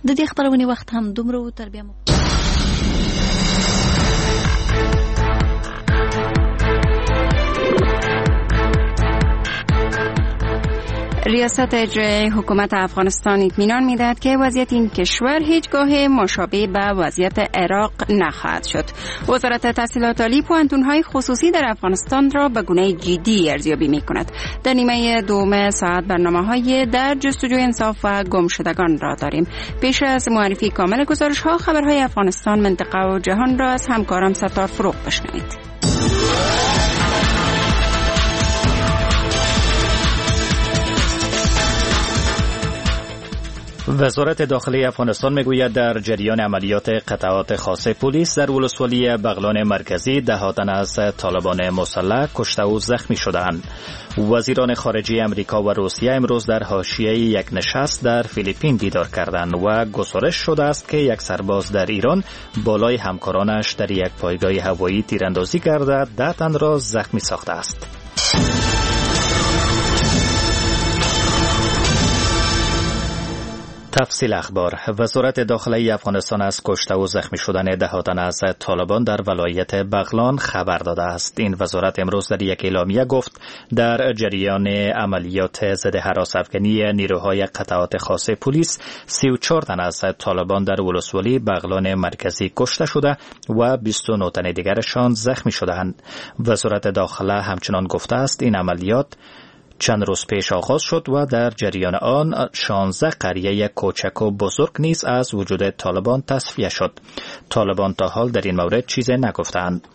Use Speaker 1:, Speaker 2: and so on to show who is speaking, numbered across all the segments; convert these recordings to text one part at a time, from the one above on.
Speaker 1: د دې خبرونې وخت هم دومره و تر بیا
Speaker 2: ریاست اجرایی حکومت افغانستان اطمینان می‌دهد که وضعیت این کشور هیچگاه مشابه به وضعیت عراق نخواهد شد. وزارت تحصیلات عالی پوهنتون‌های خصوصی در افغانستان را به گونه جدی ارزیابی می‌کند. در نیمه دوم ساعت برنامه‌های در جستجوی انصاف و گمشدگان را داریم. پیش از معرفی کامل گزارش‌ها خبرهای افغانستان، منطقه و جهان را از همکارم ستار فروغ بشنوید.
Speaker 3: وزارت داخلی افغانستان میگوید در جریان عملیات قطعات خاص پلیس در ولسوالی بغلان مرکزی 10 تن از طالبان مسلح کشته و زخمی شدند. وزیران خارجه امریکا و روسیه امروز در حاشیه یک نشست در فیلیپین دیدار کردند و گزارش شده است که یک سرباز در ایران بالای همکارانش در یک پایگاه هوایی تیراندازی کرده 10 تن را زخمی ساخته است. تفصیل اخبار. وزارت داخلی افغانستان از کشته و زخمی شدن 10 تن از طالبان در ولایت بغلان خبر داده است. این وزارت امروز در یک اعلامیه گفت در جریان عملیات ضد هراس افغانی نیروهای قطعات خاص پلیس 34 تن از طالبان در ولسوالی بغلان مرکزی کشته شده و 29 تن دیگرشان زخمی شدند. وزارت داخله همچنان گفته است این عملیات چند روز پیش آغاز شد و در جریان آن 16 قریه کوچک و بزرگ نیز از وجود طالبان تصفیه شد. طالبان تا حال در این مورد چیزی نگفتند.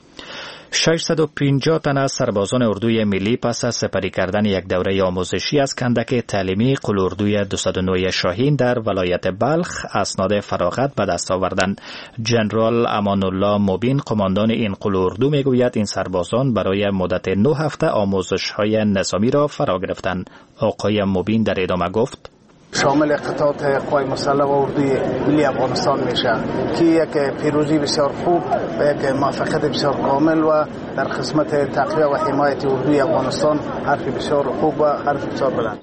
Speaker 3: 650 تن از سربازان اردوی ملی پس از سپری کردن یک دوره آموزشی از کندک تعلیمی قلاردوی 209 شاهین در ولایت بلخ اسناد فراغت به دست آوردند. جنرال امان الله مبین قماندان این قلاردو میگوید این سربازان برای مدت 9 هفته آموزش‌های نظامی را فرا گرفتند. آقای مبین در ادامه گفت
Speaker 4: شامل قطعات قوای مسلح و اردوی ملی افغانستان میشه که یک پیروزی بسیار خوب و یک موفقیت بسیار کامل و در خدمت تقویت و حمایت اردوی افغانستان حرف بسیار خوب و حرف بسیار بلند.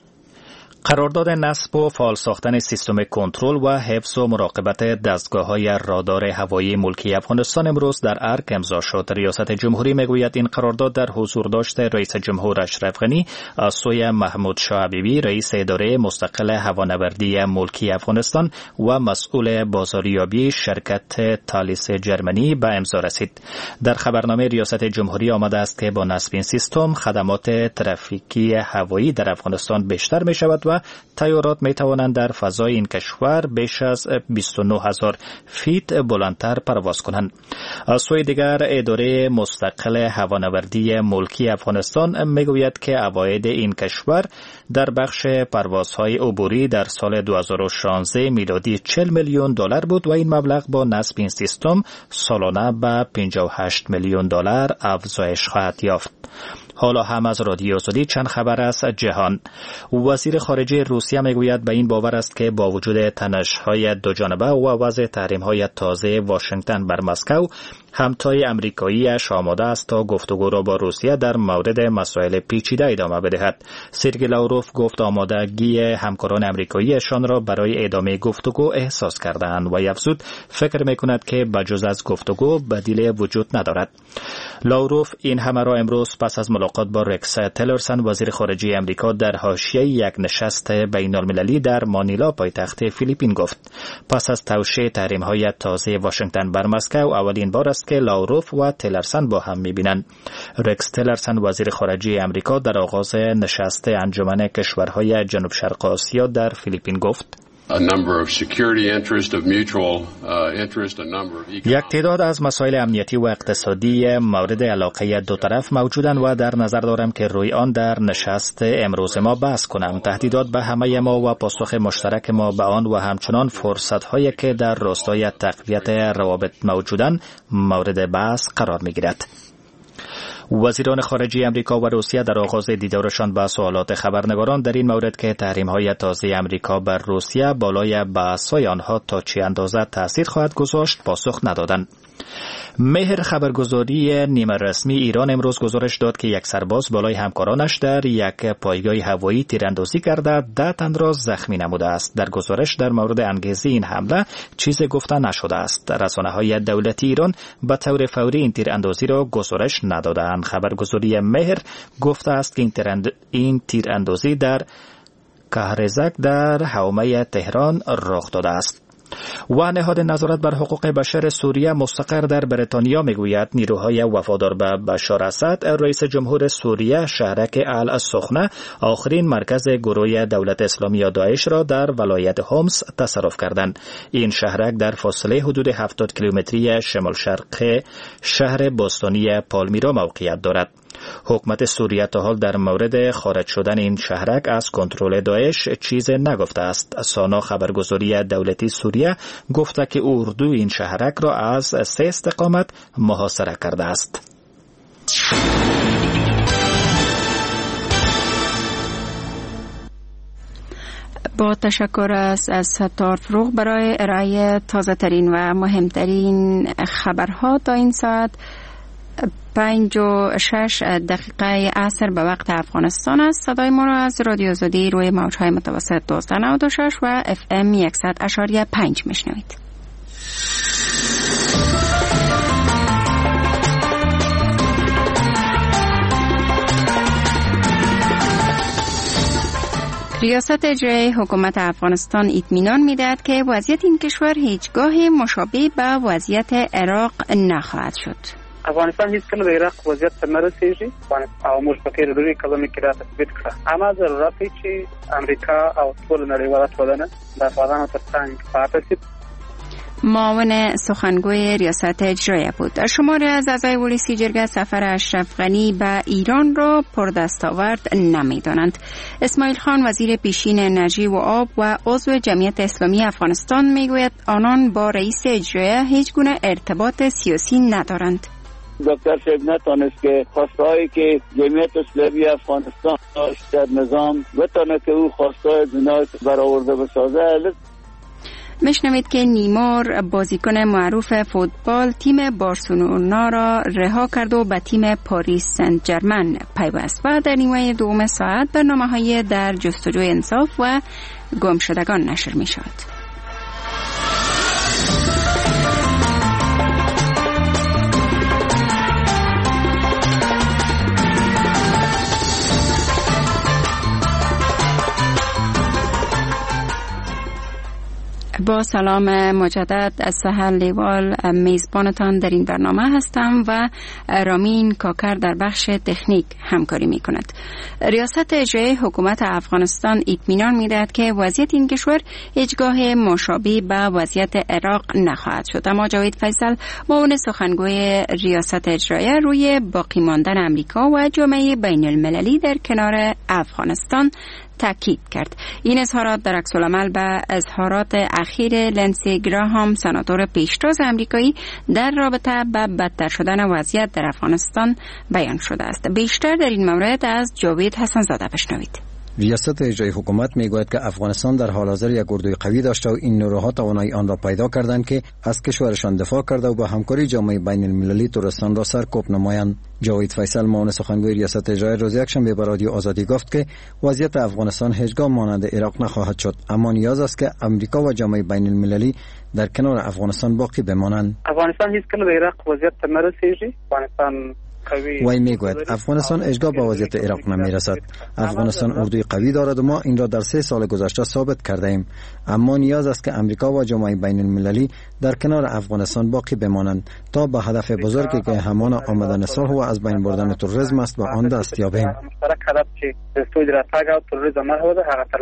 Speaker 3: قرارداد نصب و فعال ساختن سیستم کنترل و حفظ و مراقبت دستگاه‌های رادار هوایی ملکی افغانستان امروز در ارگ امضا شد. ریاست جمهوری میگوید این قرارداد در حضور داشت رئیس جمهور اشرف غنی از سوی محمود شاه حبیبی رئیس اداره مستقل هوانوردی ملکی افغانستان و مسئول بازاریابی شرکت تالیس جرمنی به امضا رسید. در خبرنامه ریاست جمهوری آمده است که با نصب این سیستم خدمات ترافیکی هوایی در افغانستان بیشتر می شود و طیارات می توانند در فضای این کشور بیش از 29,000 فیت بلندتر پرواز کنند. از سوی دیگر اداره مستقل هوانوردی ملکی افغانستان می گوید که عواید این کشور در بخش پروازهای عبوری در سال 2016 میلادی $40 میلیون بود و این مبلغ با نصب این سیستم سالانه به $58 میلیون افزایش خواهد یافت. حالا هم از رادیو آزادی چند خبر از جهان. وزیر خارجه روسیه میگوید به این باور است که با وجود تنش‌های دو جانبه و وضع تحریم‌های تازه واشنگتن بر مسکو، همتای امریکایی‌اش آماده است تا گفتگو را با روسیه در مورد مسائل پیچیده ادامه بدهد. سرگئی لاوروف گفت آمادگی همکاران امریکایی‌شان را برای ادامه گفتگو احساس کرده‌اند و افزود فکر می‌کند که بجز از گفتگو بدیلی وجود ندارد. لاوروف این همه را امروز پس از ملاقات با رکس تلرسن وزیر خارجه امریکا در حاشیه یک نشست بین‌المللی در مانیلا پایتخت فیلیپین گفت. پس از توشیح تحریم‌های تازه واشنگتن بر مسکو اولین بار است که لاوروف و تلرسن با هم می‌بینند. رکس تلرسن وزیر خارجه امریکا در آغاز نشست انجمن کشورهای جنوب شرق آسیا در فیلیپین گفت یک تعداد از مسائل امنیتی و اقتصادی مورد علاقه دو طرف موجودند و در نظر دارم که روی آن در نشست امروز ما بحث کنم. تهدیدات به همه ما و پاسخ مشترک ما به آن و همچنان فرصت‌هایی که در راستای تقویت روابط موجودند مورد بحث قرار می‌گیرد. وزیران خارجه امریکا و روسیه در آغاز دیدارشان با سوالات خبرنگاران در این مورد که تحریم‌های تازه امریکا بر روسیه بالای بحث‌های آنها تا چه اندازه تأثیر خواهد گذاشت پاسخ ندادند. مهر خبرگزاری نیمه رسمی ایران امروز گزارش داد که یک سرباز بالای همکارانش در یک پایگاه هوایی تیراندازی کرده 10 تن را زخمی نموده است. در گزارش در مورد انگیزه این حمله چیزی گفته نشده است. رسانه‌های دولتی ایران به طور فوری این تیراندازی را گزارش ندادند. خبرگزاری مهر گفته است که این تیراندازی در کهرزک در حومه تهران رخ داده است. و نهاد نظارت بر حقوق بشر سوریه مستقر در بریتانیا میگوید نیروهای وفادار به بشار اسد رئیس جمهور سوریه شهرک السخنه آخرین مرکز گروه دولت اسلامی یا داعش را در ولایت حمص تصرف کردند. این شهرک در فاصله حدود 70 کیلومتری شمال شرق شهر باستانی پالمیرا موقعیت دارد. حکومت سوریه تا حال در مورد خارج شدن این شهرک از کنترل داعش چیز نگفته است. سانا خبرگزاری دولتی سوریه گفته که اردو این شهرک را از 3 استقامت محاصره کرده است.
Speaker 2: با تشکر از ستار فروغ برای ارائه تازه ترین و مهمترین خبرها تا این ساعت. 5:06 عصر به وقت افغانستان است. صدای ما را از رادیو آزادی روی موج‌های متوسط 1296 و FM 100.5 میشنوید. ریاست اجرایی حکومت افغانستان اطمینان می‌دهد که وضعیت این کشور هیچگاه مشابه به وضعیت عراق نخواهد شد.
Speaker 5: افغانستان هیڅ کله د عراق وضعیت ته نه رسیږي او موږ پکې د دوی کلمې کې را تثبیت کړه. اما ضرورت دی چې امریکا او ټول نړیواله ټولنه د افغانانو تر څنګ پاتې شي.
Speaker 2: معاون سخنگوی ریاست اجرایی بود. شماری از اعضای ولسی جرگه سفر اشرف غنی به ایران را پردستاورد نمی‌دانند. اسماعیل خان وزیر پیشین انرژی و آب و عضو جمعیت اسلامی افغانستان میگوید آنان با رئیس اجرایی هیچ گونه ارتباط سیاسی ندارند.
Speaker 6: دکتر صاحب نتونست که خواستهایی که جمعیت اسلامی افغانستان داشت در نظام بتونه که او خواسته جنایت برآورده بسازه.
Speaker 2: میشنوید که نیمار بازیکن معروف فوتبال تیم بارسلونا را رها کرد و به تیم پاریس سن ژرمن پیوست و در نیمه دوم ساعت برنامه‌های در جستجوی انصاف و گمشدگان نشر می شود. با سلام مجدد از سحر لیوال میزبانتان در این برنامه هستم و رامین کاکر در بخش تکنیک همکاری می کند. ریاست اجرایی حکومت افغانستان اطمینان می دهد که وضعیت این کشور هیچگاه مشابه به وضعیت عراق نخواهد شد. اما جاوید فیصل معاون سخنگوی ریاست اجرایی روی باقی ماندن امریکا و جامعه بین المللی در کنار افغانستان تاکید کرد. این اظهارات در عکس العمل به اظهارات اخیر لنسی گراهام سناتور پیشتاز آمریکایی در رابطه با بدتر شدن وضعیت در افغانستان بیان شده است. بیشتر در این مورد از جاوید حسن زاده بشنوید.
Speaker 7: ریاست اجرایی حکومت میگوید که افغانستان در حال حاضر یک اردوی قوی داشته و این نیروها توانایی آن را پیدا کردند که از کشورشان دفاع کرده و با همکاری جامعه بین المللی ترستان را سرکوب نمایند. جاوید فیصل معاون سخنگوی ریاست اجرایی روز یکشنبه به رادیو آزادی گفت که وضعیت افغانستان هیچگاه مانند عراق نخواهد شد، اما نیاز است که امریکا و جامعه بین المللی در کنار افغانستان باقی بمانند.
Speaker 5: افغانستان هیڅ کله د عراق وضعیت ته نه رسیږي. افغانستان
Speaker 7: وی میگوید افغانستان هیچگاه به وضعیت عراق نمیرسد. افغانستان اردوی قوی دارد و ما این را در 3 سال گذشته ثابت کرده ایم، اما نیاز است که امریکا و جامعه بین المللی در کنار افغانستان باقی بمانند تا به هدف بزرگی که همان آمدن صلح و از بین بردن تروریسم است به آن دست یابیم.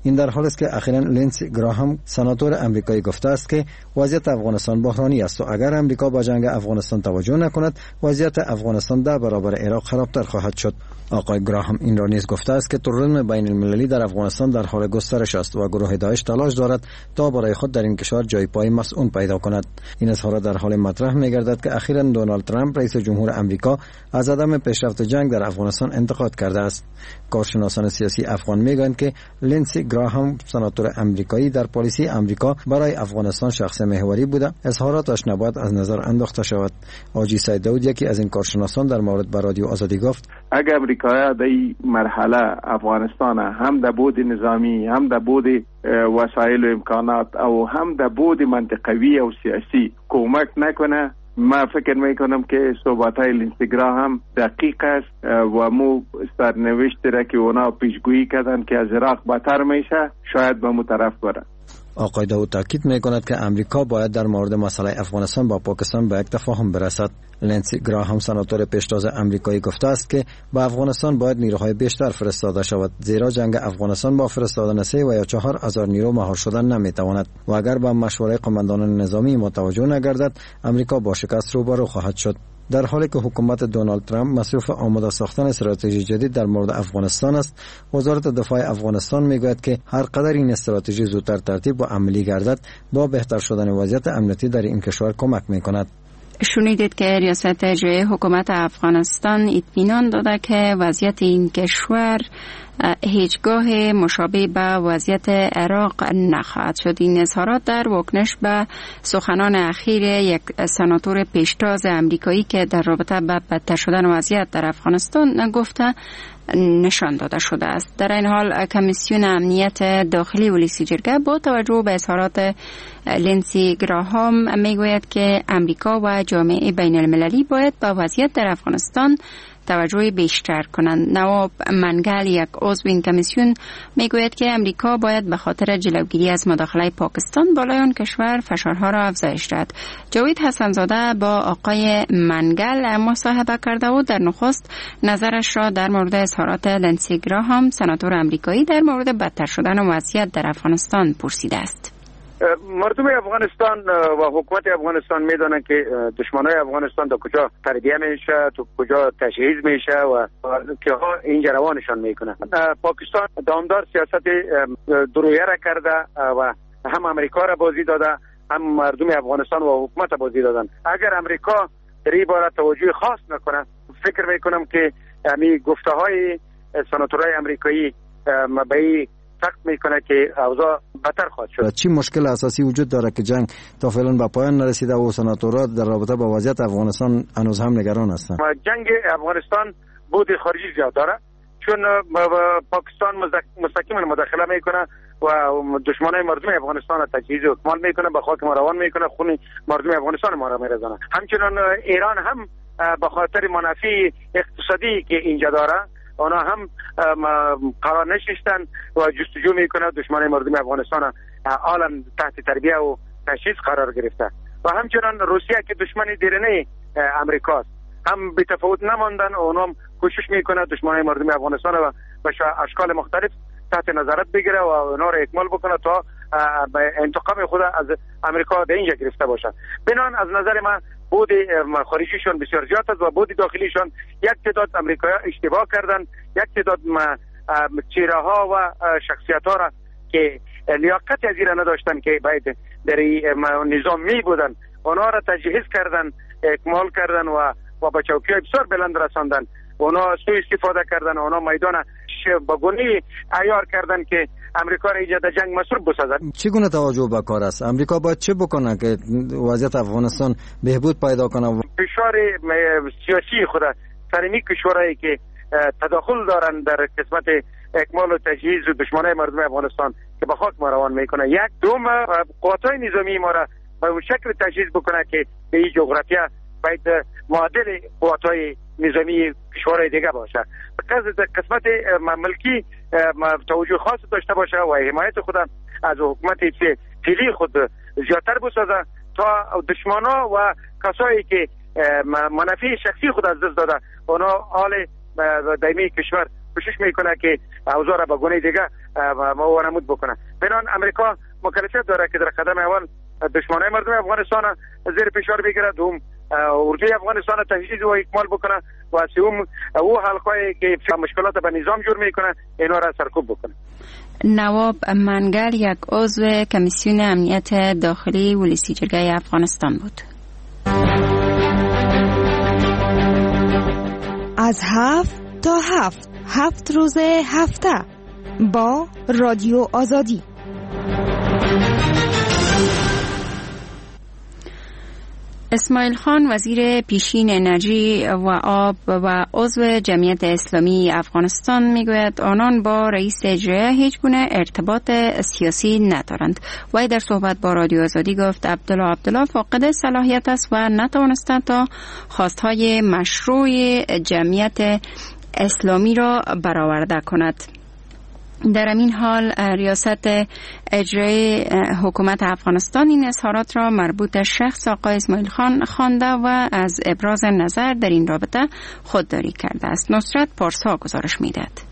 Speaker 7: این در حالی است که اخیراً لینسی گراهام سناتور امریکایی گفته است که وضعیت افغانستان بحرانی است و اگر امریکا با جنگ افغانستان توجه نکند وضعیت افغانستان 10 برابر عراق خرابتر خواهد شد. آقای گراهام این را نیز گفته است که تروریسم بین المللی در افغانستان در حال گسترش است و گروه داعش تلاش دارد تا برای خود در این کشور جای پای مسئول پیدا کند. این اظهارات در حال مطرح می‌گردد که اخیراً دونالد ترامپ رئیس جمهور امریکا از عدم پیشرفت جنگ در افغانستان انتقاد کرده است. کارشناسان سیاسی افغان میگویند که لینسی گراهام سناتور امریکایی در پالیسی امریکا برای افغانستان شخص محوری بوده، اظهاراتش نباید از نظر انداخته شود. حاجی سید داود یکی از این کارشناسان در مورد با رادیو آزادی گفت:
Speaker 8: اگر امریکا در این مرحله افغانستان هم در بود نظامی، هم در بود وسایل و امکانات او هم در بود منطقوی و سیاسی کمک نکنه، ما فکر میکنم که صحبت‌های لینسی گراهام دقیق است و مو سرنوشت را که اونا پیشگویی کردن که از عراق بدتر میشه شاید به طرف بره.
Speaker 7: آقای داود تاکید میکند که امریکا باید در مورد مسئله افغانستان با پاکستان به یک تفاهم برسد. لینسی گراهام سناتور پیشتاز امریکایی گفته است که با افغانستان باید نیروهای بیشتر فرستاده شود، زیرا جنگ افغانستان با فرستادن 3 و یا 4 هزار نیرو مهار شدن نمیتواند و اگر به مشوره قماندانان نظامی متوجه نگردد امریکا با شکست روبرو خواهد شد. در حالی که حکومت دونالد ترامپ مصروف آماده ساختن استراتژی جدید در مورد افغانستان است، وزارت دفاع افغانستان میگوید که هر قدر این استراتژی زودتر ترتیب و عملی گردد با بهتر شدن وضعیت امنیتی در این کشور کمک میکند.
Speaker 2: شنیدید که ریاست اجرایی حکومت افغانستان اطمینان داده که وضعیت این کشور هیچگاه مشابه به وضعیت عراق نخواهد شد. این اظهارات در واکنش به سخنان اخیر یک سناتور پیشتاز امریکایی که در رابطه با بدتر شدن وضعیت در افغانستان گفته نشان داده شده است. در این حال کمیسیون امنیت داخلی ولسی جرگه با توجه به اظهارات لینسی گراهام میگوید که امریکا و جامعه بین المللی باید با وضعیت در افغانستان توجه بیشتر کنند. نواب منگل یک عضو این کمیسیون میگوید که امریکا باید به خاطر جلوگیری از مداخله پاکستان بالای آن کشور فشارها را افزایش دهد. جاوید حسنزاده با آقای منگل مصاحبه کرده و در نخست نظرش را در مورد اظهارات لینسی گراهام سناتور امریکایی در مورد بدتر شدن وضعیت در افغانستان پرسیده است.
Speaker 9: مردم افغانستان و حکومت افغانستان میدونن که دشمنای افغانستان در کجا تربیه میشه، تو کجا تجهیز میشه و که ها اینجا روانشان میکنه. پاکستان دامدار سیاست درویه را کرده و هم امریکا را بازی داده، هم مردم افغانستان و حکومت بازی دادن. اگر امریکا در این باره توجه خاص نکنه، فکر میکنم که همین گفته های سناتورای امریکایی به سخت میکنه که اوضاع بدتر خواهد شد.
Speaker 7: چی مشکل اساسی وجود داره که جنگ تا فعلا به پایان نرسیده و سناتورات در رابطه با وضعیت افغانستان هنوز هم نگران هستند؟
Speaker 9: جنگ افغانستان بود خارجی زیاد داره، چون پاکستان مستقیما مداخله میکنه و دشمنای مردم افغانستان را تجهیز و اکمال میکنه، به خاک ما روان میکنه، خون مردم افغانستان ما را میرزانه. همچنان ایران هم به خاطر منافع اقتصادی که اینجا داره اونا هم قرار نشستن و جستجو میکنه دشمن مردم افغانستان عالم تحت تربیه و تجهیز قرار گرفته. و همچنان روسیه که دشمن دیرینه امریکاست هم به تفاوت نماندن، اونا کوشش میکنه دشمن مردم افغانستان و به اشکال مختلف تحت نظارت بگیره و اونا را اکمال بکنه تا انتقام خود از امریکا در اینجا گرفته باشه. بنان از نظر من بود خارجیشون بسیار زیاد است و بود داخلیشون یک تعداد امریکایی‌ها اشتباه کردن، یک تعداد چهره ها و شخصیت ها را که لیاقت از این نداشتن که باید در نظام می بودن اونا را تجهیز کردن، اکمال کردن و با چوکی‌های بسیار بلند رساندن. اونا سوء استفاده کردن، اونا میدان با گونه عیار کردن که امریکا را اینجا در جنگ مصروف بسازد.
Speaker 7: چگونه توجه به کار است؟ امریکا باید چه بکنه که وضعیت افغانستان بهبود پیدا کنه؟
Speaker 9: فشار سیاسی خود سر می کشورهایی که تداخل دارن در قسمت اکمال و تجهیز و دشمنای مردم افغانستان که به خاک ما روان میکنه. یک دوم قوت‌های نظامی ما را به اون شکل تجهیز بکنه که به این جغرافیا باید معادل قوت‌های نظامی کشورهای دیگه باشه. قسمت ملکی توجه خاص داشته باشه و حمایت خود از حکومت فعلی خود زیادتر بسازه تا دشمنا و کسایی که منافع شخصی خود از دست داده اونا حال دائمی کشور کوشش میکنه که اوضاع را به گونه دیگه وانمود بکنه. بنان امریکا مکلفیت داره که در قدم اول دشمنای مردم افغانستان زیر فشار بگیره، دوم اردوی افغانستان تجهیز و اکمال بکنه و سوم او حلقه‌ای که مشکلات به نظام جور میکنه اینا را سرکوب بکنه.
Speaker 2: نواب منگل یک عضو کمیسیون امنیت داخلی ولسی جرگه افغانستان بود.
Speaker 10: از 7 تا 7 روز هفته با رادیو آزادی.
Speaker 2: اسماعیل خان وزیر پیشین انرژی و آب و عضو جمعیت اسلامی افغانستان میگوید آنان با رئیس اجرایی هیچ گونه ارتباط سیاسی ندارند. وی در صحبت با رادیو آزادی گفت عبدالله فاقد صلاحیت است و نتوانسته تا خواستهای مشروع جمعیت اسلامی را برآورده کند. در این حال ریاست اجرایی حکومت افغانستان این اظهارات را مربوط شخص آقای اسماعیل خان خوانده و از ابراز نظر در این رابطه خودداری کرده است. نصرت پارسا گزارش می‌دهد.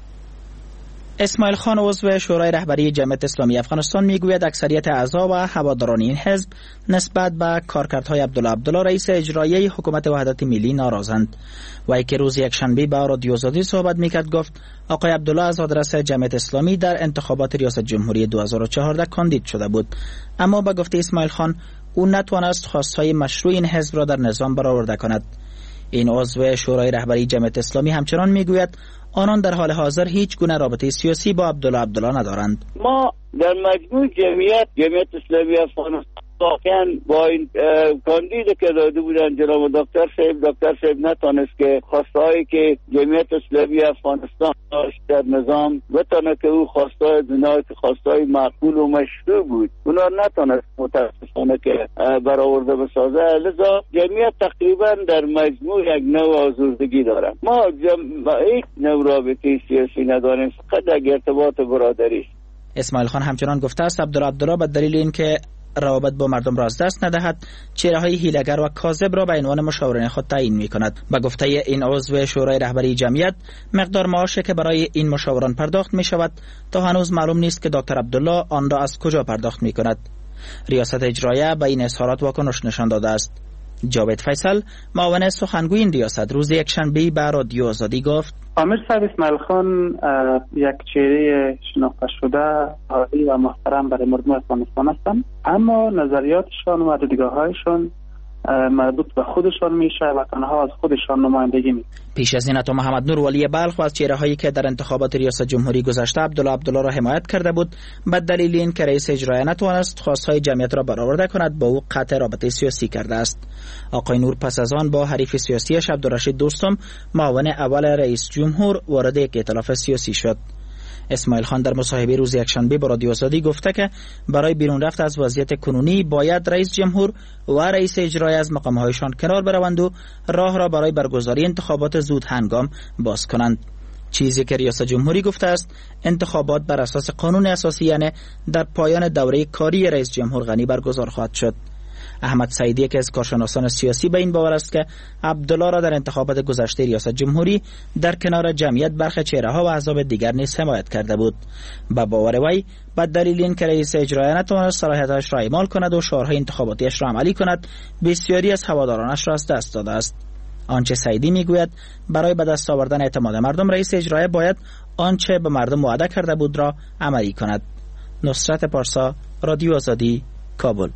Speaker 11: اسماعیل خان عضو شورای رهبری جمعیت اسلامی افغانستان میگوید اکثریت اعضا و هواداران این حزب نسبت به کارکردهای عبدالله رئیس اجرایی حکومت وحدت ملی ناراضند. وی که روز یکشنبه با رادیو آزادی صحبت میکرد گفت آقای عبدالله از آدرس جمعیت اسلامی در انتخابات ریاست جمهوری 2014 کاندید شده بود، اما با گفته اسماعیل خان او نتوانست خواستهای مشروع این حزب را در نظام برآورده کند. این عضو شورای رهبری جمعیت اسلامی همچنان میگوید آنان در حال حاضر هیچ گونه رابطه سیاسی با عبدالله ندارند.
Speaker 6: ما در مجموع جمعیت اسلامی افغانستان واقعا با این کاندید که داده بودن جناب دکتر صاحب نتونست که خواستهایی که جمعیت اسلامی افغانستان داشت در نظام بتونه که او خواستهای دنیا که خواستهای معقول و مشروع بود اونا نتونست متاسفانه که برآورده بسازه. لذا جمعیت تقریبا در مجموع یک نوع آزردگی داره. ما هیچ نوع رابطه سیاسی نداریم، فقط یک ارتباط برادری.
Speaker 11: اسماعیل خان همچنان گفته است عبدالله به دلیل اینکه روابط با مردم را از دست ندهد چهره‌های هیله‌گر و کاذب را به عنوان مشاورین خود تعیین می‌کند. به گفته این عضو شورای رهبری جمعیت مقدار معاشی که برای این مشاوران پرداخت می‌شود تا هنوز معلوم نیست که دکتر عبدالله آن را از کجا پرداخت می‌کند. ریاست اجراییه به این اظهارات واکنش نشان داده است. جاوید فیصل معاون سخنگوی این ریاست روز یکشنبه به رادیو آزادی گفت
Speaker 5: امیر صاحب اسماعیل خان یک چهره شناخته شده عالی و محترم برای مردم افغانستان هستند، اما نظریاتشان و دیدگاه‌هایشان مربوط به خودشان میشه و تنها از خودشان نمایندگی میکنه.
Speaker 11: پیش از این عطا محمد نور ولی بلخ و از چهره‌هایی که در انتخابات ریاست جمهوری گذشته عبدالله را حمایت کرده بود به دلیل اینکه رئیس اجرایی نتوانست خواستهای جمعیت را برآورده کند با او قطع رابطه سیاسی کرده است. آقای نور پس از آن با حریف سیاسیش عبدالرشید دوستم معاون اول رئیس جمهور وارد یک ائتلاف سیاسی شد. اسماعیل خان در مصاحبه روز یکشنبه با رادیو آزادی گفته که برای بیرون رفت از وضعیت کنونی باید رئیس جمهور و رئیس اجرایی از مقامهایشان کنار بروند و راه را برای برگزاری انتخابات زود هنگام باز کنند. چیزی که ریاست جمهوری گفته است انتخابات بر اساس قانون اساسی یعنی در پایان دوره کاری رئیس جمهور غنی برگزار خواهد شد. احمد سعیدی که از کارشناسان سیاسی به این باور است که عبدالله را در انتخابات گذشته ریاست جمهوری در کنار جمعیت برخی چهره‌ها و احزاب دیگر نیز حمایت کرده بود. با باور وی به دلیل اینکه رئیس اجرایی نتواند صلاحیتش را اعمال کند و شعارهای انتخاباتیش را عملی کند بسیاری از هوادارانش را از دست داده است. آنچه سعیدی میگوید برای به دست آوردن اعتماد مردم رئیس اجرایی باید آنچه به مردم وعده کرده بود را عملی کند. نصرت پارسا، رادیو آزادی، کابل.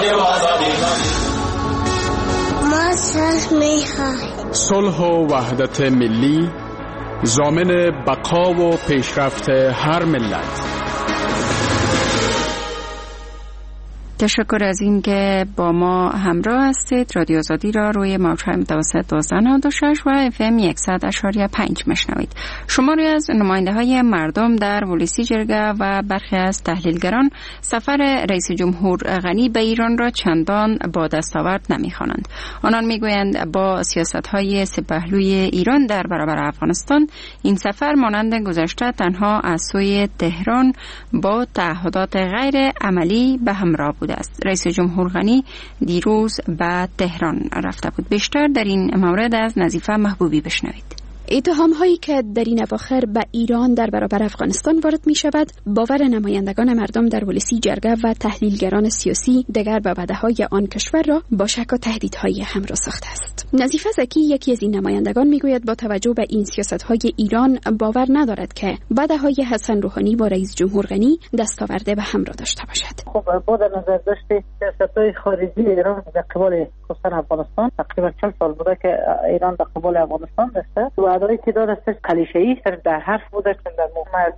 Speaker 12: ما
Speaker 13: صلح و وحدت ملی ضامن بقا و پیشرفت هر ملت.
Speaker 2: تشکر از این که با ما همراه هستید. رادیو آزادی را روی موج‌های متوسط 12.6 و FM 100.5 میشنوید. شماری از نماینده‌های مردم در ولسی جرگه و برخی از تحلیلگران سفر رئیس جمهور غنی به ایران را چندان با دستاورد نمی‌خوانند. آنان میگویند با سیاست‌های سپهلوی ایران در برابر افغانستان این سفر مانند گذشته تنها از سوی تهران با تعهدات غیر عملی به همراه بود است. رئیس جمهور غنی دیروز به تهران رفته بود. بیشتر در این مورد از نظیفه محبوبی بشنوید.
Speaker 12: اتهام‌هایی که در این اواخر به ایران در برابر افغانستان وارد می‌شود، باور نمایندگان مردم در ولسی جرگه و تحلیلگران سیاسی دیگر به وعده‌های آن کشور را با شک و تهدیدهای همراه ساخته است. نظیفه زکی یکی از این نمایندگان میگوید با توجه به این سیاست‌های ایران باور ندارد که وعده‌های حسن روحانی با رئیس جمهور غنی دستاورده به هم را داشته باشد.
Speaker 14: خب با در نظر داشت سیاست‌های خارجی ایران در قبال خصوصا افغانستان تقریبا 40 سال بوده که ایران در قبال افغانستان داشته. وعده‌ای که داد است کلیشه‌ای در حرف بوده که در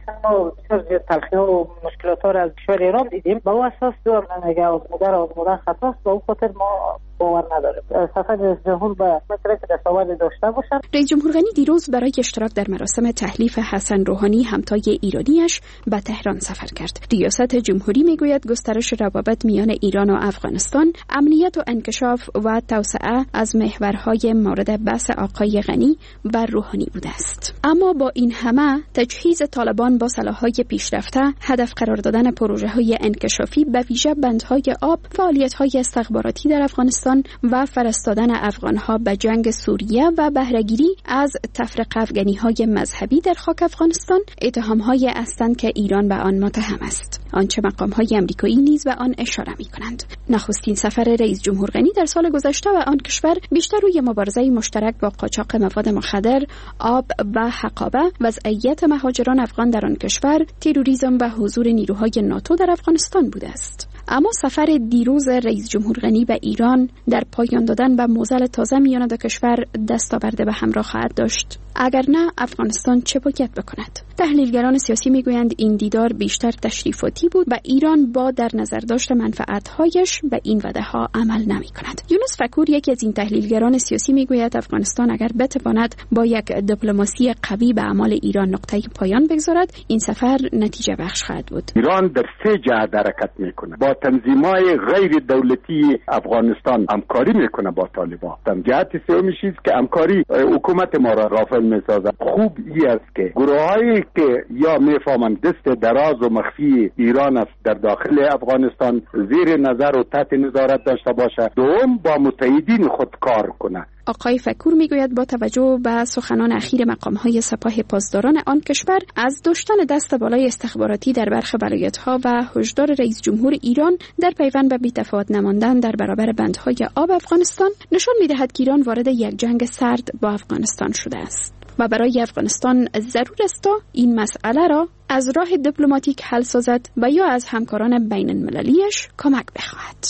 Speaker 14: ما بسیار زیاد تلخی‌ها و مشکلات‌ها را از کشور ایران دیدیم. با اساس دو نگاه آزمودن خطاست و اون خاطر ما باور نداریم سفر رئیس جمهور به مثل که دستاورد داشته باشد.
Speaker 12: رئیس جمهور غنی دیروز برای اشتراک در مراسم تحلیف حسن روحانی همتای ایرانیش به تهران سفر کرد. ریاست جمهوری میگوید گسترش روابط میان ایران و افغانستان، امنیت و انکشاف و توسعه از محورهای مورد بحث آقای غنی بر روحانی بوده است. اما با این همه تجهیز طالبان با سلاح‌های پیشرفته، هدف قرار دادن پروژه‌های انکشافی به ویژه بندهای آب، فعالیت‌های استخباراتی در افغانستان و فرستادن افغانها به جنگ سوریه و بهره‌گیری از تفرقه افغانی‌های مذهبی در خاک افغانستان اتهام‌هایی هستند که ایران به آن متهم است. آنچه مقام‌های آمریکایی نیز به آن اشاره می‌کنند. نخستین سفر رئیس جمهور غنی در سال گذشته و آن کشور بیشتر روی مبارزه مشترک با قاچاق مواد مخدر، آب و حقابه، وضعیت مهاجران افغان در آن کشور، تروریسم و حضور نیروهای ناتو در افغانستان بوده است. اما سفر دیروز رئیس جمهور غنی به ایران در پایان دادن به موزل تازه میان دو کشور دستاورده به همراه خواهد داشت. اگر نه افغانستان چه باید بکند؟ تحلیلگران سیاسی میگویند این دیدار بیشتر تشریفاتی بود و ایران با در نظر داشت منفعت‌هایش به این وعده‌ها عمل نمی‌کند. یونس فکور یکی از این تحلیلگران سیاسی میگوید افغانستان اگر بتواند با یک دیپلماسی قوی به اعمال ایران نقطه پایان بگذارد، این سفر نتیجه بخش خواهد بود.
Speaker 15: ایران در 3 جهت حرکت میکنه. با تنظیم‌های غیر دولتی افغانستان همکاری میکنه با طالبان. جهت سومی چیز که همکاری حکومت ما را رافع میسازه. خوب است که گروهایی که یا میفهمند دست دراز و مخفی ایران است در داخل افغانستان زیر نظر و تحت نظارت داشته باشه. دوم با متحدین خود کار کنه.
Speaker 12: آقای فکور میگوید با توجه به سخنان اخیر مقام‌های سپاه پاسداران آن کشور از داشتن دست بالای استخباراتی در برخی ولایت‌ها و هشدار رئیس جمهور ایران در پیوند به بی‌تفاوت نماندن در برابر بندهای آب افغانستان نشان می‌دهد که ایران وارد یک جنگ سرد با افغانستان شده است و برای افغانستان ضرور است تا این مسئله را از راه دیپلماتیک حل سازد و یا از همکاران بین‌المللیش کمک بخواهد.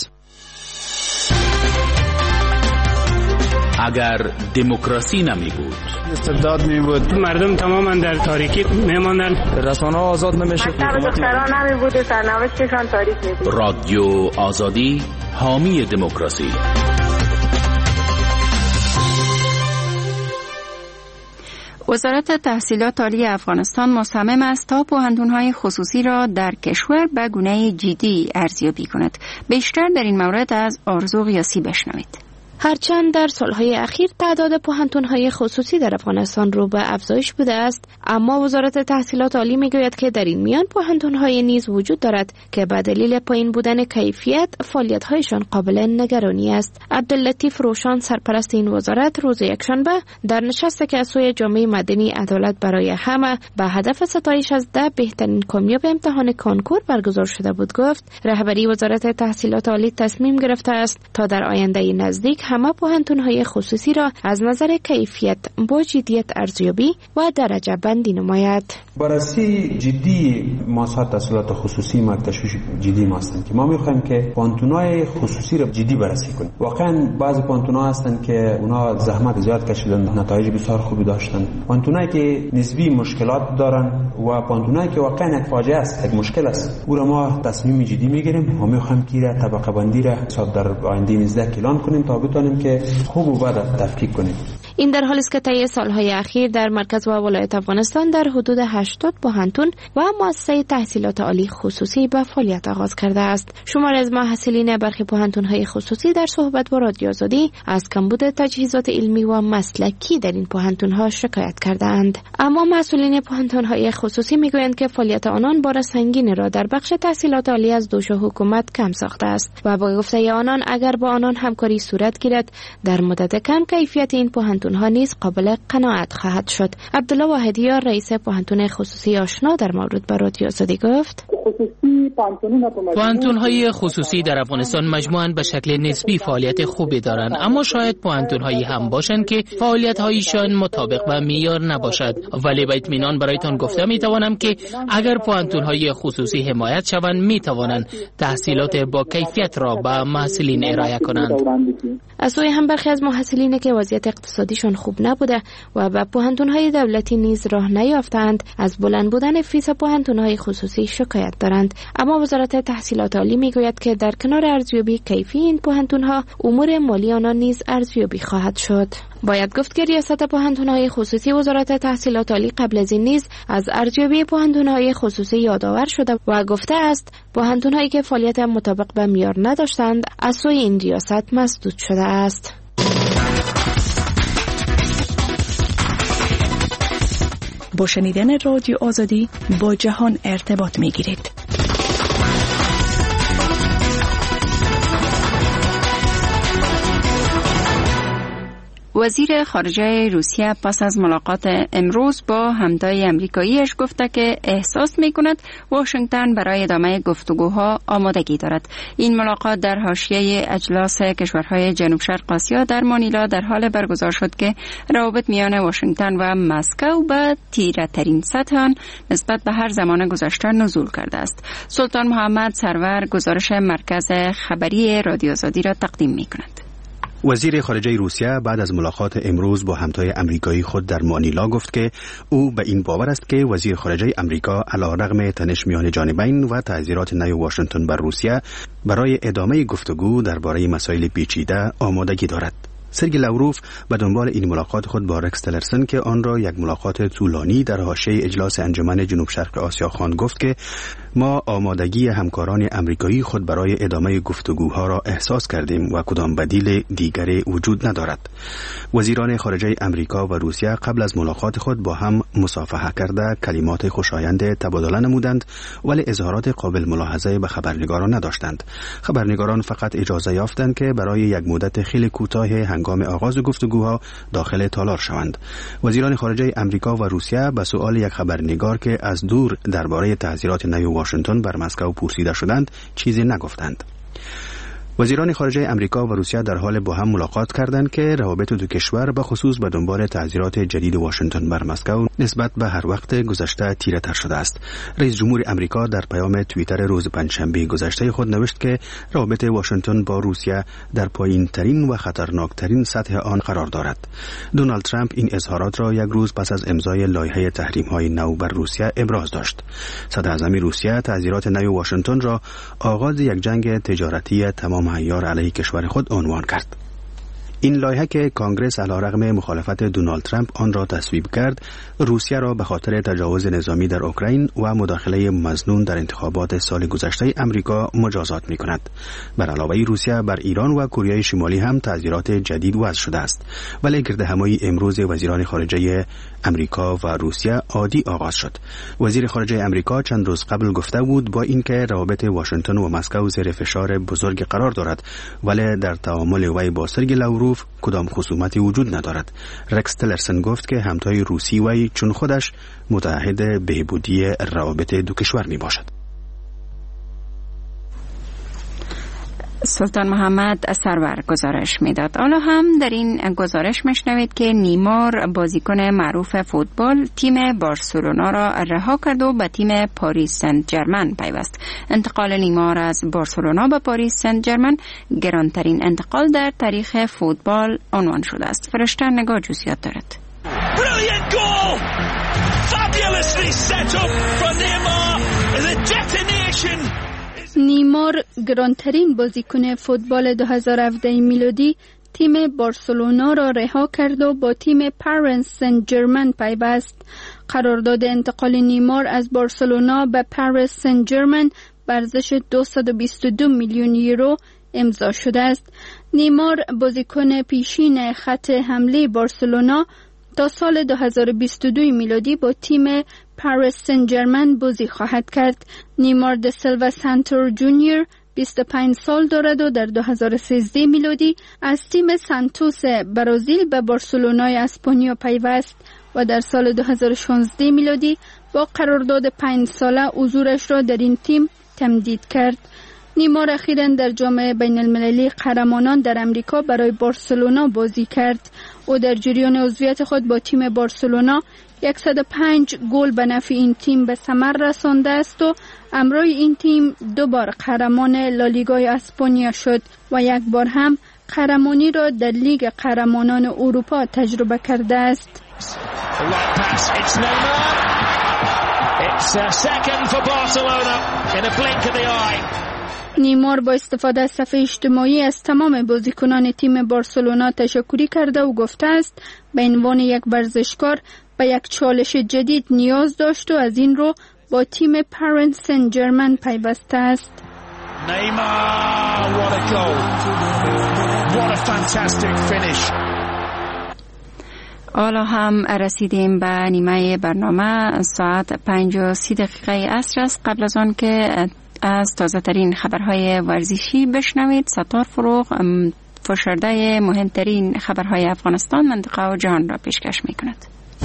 Speaker 16: اگر دموکراسی نمی بود،
Speaker 17: استبداد می بود، مردم تماما در تاریکی میماندن، رسانه‌ها آزاد نمیشه،
Speaker 18: دختران نمی بود، سرنوشتشان تاریک می بود.
Speaker 16: رادیو آزادی حامی دموکراسی.
Speaker 2: وزارت تحصیلات عالی افغانستان مصمم است تا پوهنتون‌های خصوصی را در کشور به گونه جدی ارزیابی کند. بیشتر در این مورد از آرزو قیاسی بشنوید.
Speaker 19: هرچند در سالهای اخیر تعداد پوهنتون‌های خصوصی در افغانستان رو به افزایش بوده است، اما وزارت تحصیلات عالی میگوید که در این میان پوهنتون‌های نیز وجود دارد که به دلیل پایین بودن کیفیت فعالیت‌هایشان قابل نگرانی است. عبداللطیف روشان سرپرست این وزارت روز یکشنبه در نشستی که از سوی جامعه مدنی عدالت برای همه به هدف ستایش از 10 بهترین کامیاب امتحان کنکور برگزار شده بود گفت رهبری وزارت تحصیلات عالی تصمیم گرفته است تا در آینده نزدیک همه پوهنتون‌های خصوصی را از نظر کیفیت با جدیت ارزیابی و درجه بندی نماید.
Speaker 20: بررسی جدی مؤسسات تحصیلات خصوصی ما تشویش جدی ما هستند که ما می‌خوایم که پوهنتون‌های خصوصی را جدی بررسی کنیم. واقعا بعضی پوهنتون‌ها هستند که اونا زحمت زیاد کشیدن، نتایج بسیار خوبی داشتن. پوهنتونایی که نسبی مشکلات دارن و پوهنتونایی که واقعا یک فاجعه است، یک مشکل است، او را ما تصمیم جدی می‌گیریم و می‌خوایم که طبقه بندی را در آینده نزدیک اعلان کنیم تا بتونیم که خوب و بد تفکیک کنیم.
Speaker 19: این در حالی است که طی سالهای اخیر در مرکز و ولایت افغانستان در حدود 80 پوهنتون و مؤسسه تحصیلات عالی خصوصی به فعالیت آغاز کرده است. شمار از محصلین برخی پوهنتون‌های خصوصی در صحبت با رادیو آزادی از کمبود تجهیزات علمی و مسلکی در این پوهنتون‌ها شکایت کردند. اما مسئولین پوهنتون‌های خصوصی میگویند که فعالیت آنان بار سنگین را در بخش تحصیلات عالی از دوش حکومت کم ساخته است و با گفته آنان اگر با آنان همکاری صورت گیرد در مدت کم کیفیت این پوهنتون پوهنتون‌ها نیز قابل قناعت خواهد شد. عبدالله واحدیار رئیس پوهنتون خصوصی آشنا در مورد با رادیو آزادی گفت:
Speaker 21: پوهنتون‌های خصوصی در افغانستان مجموعاً به شکل نسبی فعالیت خوبی دارند، اما شاید پوهنتون‌هایی هم باشند که فعالیت‌هایشان مطابق با معیار نباشد. ولی با اطمینان برایتان گفته می‌توانم که اگر پوهنتون‌های خصوصی حمایت شوند می‌توانند تحصیلات با کیفیت را به محصلین ارائه کنند.
Speaker 19: از سوی هم برخی از محصلین که وضعیت اقتصادیشان خوب نبوده و به پوهنتون‌های دولتی نیز راه نیافتند از بلند بودن فیس پوهنتون‌های خصوصی شکایت دارند. اما وزارت تحصیلات عالی میگوید که در کنار ارزیابی کیفی این پوهنتون‌ها امور مالی آنها نیز ارزیابی خواهد شد. باید گفت که ریاست پوهنتون‌های خصوصی وزارت تحصیلات عالی قبل از این نیز از ارزیابی پوهنتون‌های خصوصی یادآور شده و گفته است پوهنتون‌هایی که فعالیت مطابق با معیار نداشتند از سوی این ریاست مسدود شده است.
Speaker 22: با شنیدن رادیو آزادی با جهان ارتباط می‌گیرید.
Speaker 2: وزیر خارجه روسیه پس از ملاقات امروز با همتای امریکاییش گفته که احساس می‌کند واشنگتن برای ادامه گفتگوها آمادگی دارد. این ملاقات در حاشیه اجلاس کشورهای جنوب شرق آسیا در مانیلا در حال برگزار شد که روابط میان واشنگتن و مسکو به تیره‌ترین سطح آن نسبت به هر زمان گذشته نزول کرده است. سلطان محمد سرور گزارش مرکز خبری رادیو آزادی را تقدیم می‌کند.
Speaker 23: وزیر خارجه روسیه بعد از ملاقات امروز با همتای امریکایی خود در مانیلا گفت که او به این باور است که وزیر خارجه امریکا علیرغم تنش میان جانبین و تعزیرات نو واشنگتن بر روسیه برای ادامه گفتگو درباره مسائل پیچیده آمادگی دارد. سرگی لاوروف به دنبال این ملاقات خود با رکس تلرسن که آن را یک ملاقات طولانی در حاشیه اجلاس انجمن جنوب شرق آسیا خواند گفت که ما آمادگی همکاران امریکایی خود برای ادامه گفتگوها را احساس کردیم و کدام بدیل دیگری وجود ندارد. وزیران خارجه امریکا و روسیه قبل از ملاقات خود با هم مصافحه کرده کلمات خوشایند تبادله نمودند، ولی اظهارات قابل ملاحظه به خبرنگاران نداشتند. خبرنگاران فقط اجازه یافتند که برای یک مدت خیلی کوتاه هنگام آغاز گفتگوها داخل تالار شوند. وزیران خارجه امریکا و روسیه به سؤال یک خبرنگار که از دور درباره تعزیرات نو واشنگتن بر مسکو پرسیده شدند چیزی نگفتند. وزیران خارجه امریکا و روسیه در حال با هم ملاقات کردند که روابط دو کشور به خصوص به دنبال تعزیرات جدید واشنگتن بر مسکو نسبت به هر وقت گذشته تیره تر شده است. رئیس جمهور امریکا در پیام توییتر روز پنجشنبه گذشته خود نوشت که روابط واشنگتن با روسیه در پایین ترین و خطرناک ترین سطح آن قرار دارد. دونالد ترامپ این اظهارات را یک روز پس از امضای لایحه تحریم های نو بر روسیه ابراز داشت. صدر اعظم روسیه تعزیرات نو واشنگتن را آغاز یک جنگ تجارتی تمام عیار علیه کشور خود عنوان کرد. این لایحه که کانگرس علیرغم مخالفت دونالد ترامپ آن را تصویب کرد، روسیه را به خاطر تجاوز نظامی در اوکراین و مداخله مظنون در انتخابات سال گذشته امریکا مجازات می‌کند. بر علاوه روسیه بر ایران و کره شمالی هم تعزیرات جدید وضع شده است. ولی گردهمایی امروز وزیران خارجه امریکا و روسیه عادی آغاز شد. وزیر خارجه امریکا چند روز قبل گفته بود با اینکه روابط واشنگتن و مسکو زیر فشار بزرگ قرار دارد، ولی در تعامل وی با سرگی لاوروف کدام خصومتی وجود ندارد. رکس تلرسن گفت که همتای روسی وی چون خودش متعهد بهبودی روابط دو کشور می باشد.
Speaker 2: سلطان محمد سرور گزارش میداد. حالا هم در این گزارش میشنوید که نیمار بازیکن معروف فوتبال تیم بارسلونا را رها کرد و به تیم پاریس سن ژرمن پیوست. انتقال نیمار از بارسلونا به پاریس سن ژرمن گرانترین انتقال در تاریخ فوتبال عنوان شده است. فرشته نگاه جزئیات دارد.
Speaker 24: Brilliant goal! Fabulously set up from Neymar as a detonation.
Speaker 12: نیمار گرانترین بازیکن فوتبال 2017 میلادی تیم بارسلونا را رها کرد و با تیم پاریس سن ژرمن پیوست. قرارداد انتقال نیمار از بارسلونا به پاریس سن ژرمن به ارزش 222 میلیون یورو امضا شده است. نیمار بازیکن پیشین خط حمله بارسلونا تا سال 2022 میلادی با تیم پاریس سن ژرمن بازی خواهد کرد. نیمار د سیلوا سانتور جونیور
Speaker 1: 25 سال دارد و در 2013 میلادی از تیم سانتوس برزیل به بارسلونای اسپانیا پیوست و در سال 2016 میلادی با قرارداد 5 ساله حضورش را در این تیم تمدید کرد. نیمار اخیراً در جام بین المللی قهرمانان در امریکا برای بارسلونا بازی کرد. او در جریان عضویت خود با تیم بارسلونا 105 گل به نفع این تیم به ثمر رسانده است و همراه این تیم 2 بار قهرمان لالیگای اسپانیا شد و 1 بار هم قهرمانی را در لیگ قهرمانان اروپا تجربه کرده است. نیمار با استفاده از صفحه اجتماعی از تمام بازیکنان تیم بارسلونا تشکری کرده و گفته است به عنوان یک ورزشکار به یک چالش جدید نیاز داشت و از این رو با تیم پاریس سن ژرمن پیوسته است.
Speaker 24: Neymar, what a goal. What a fantastic finish.
Speaker 2: حالا هم رسیدیم به نیمه برنامه. ساعت 5:30 عصر است. قبل از آن که از تازه ترین خبرهای ورزشی بشنوید، ستار فروغ فشرده مهمترین خبرهای افغانستان، منطقه و جهان را پیشکش می کند.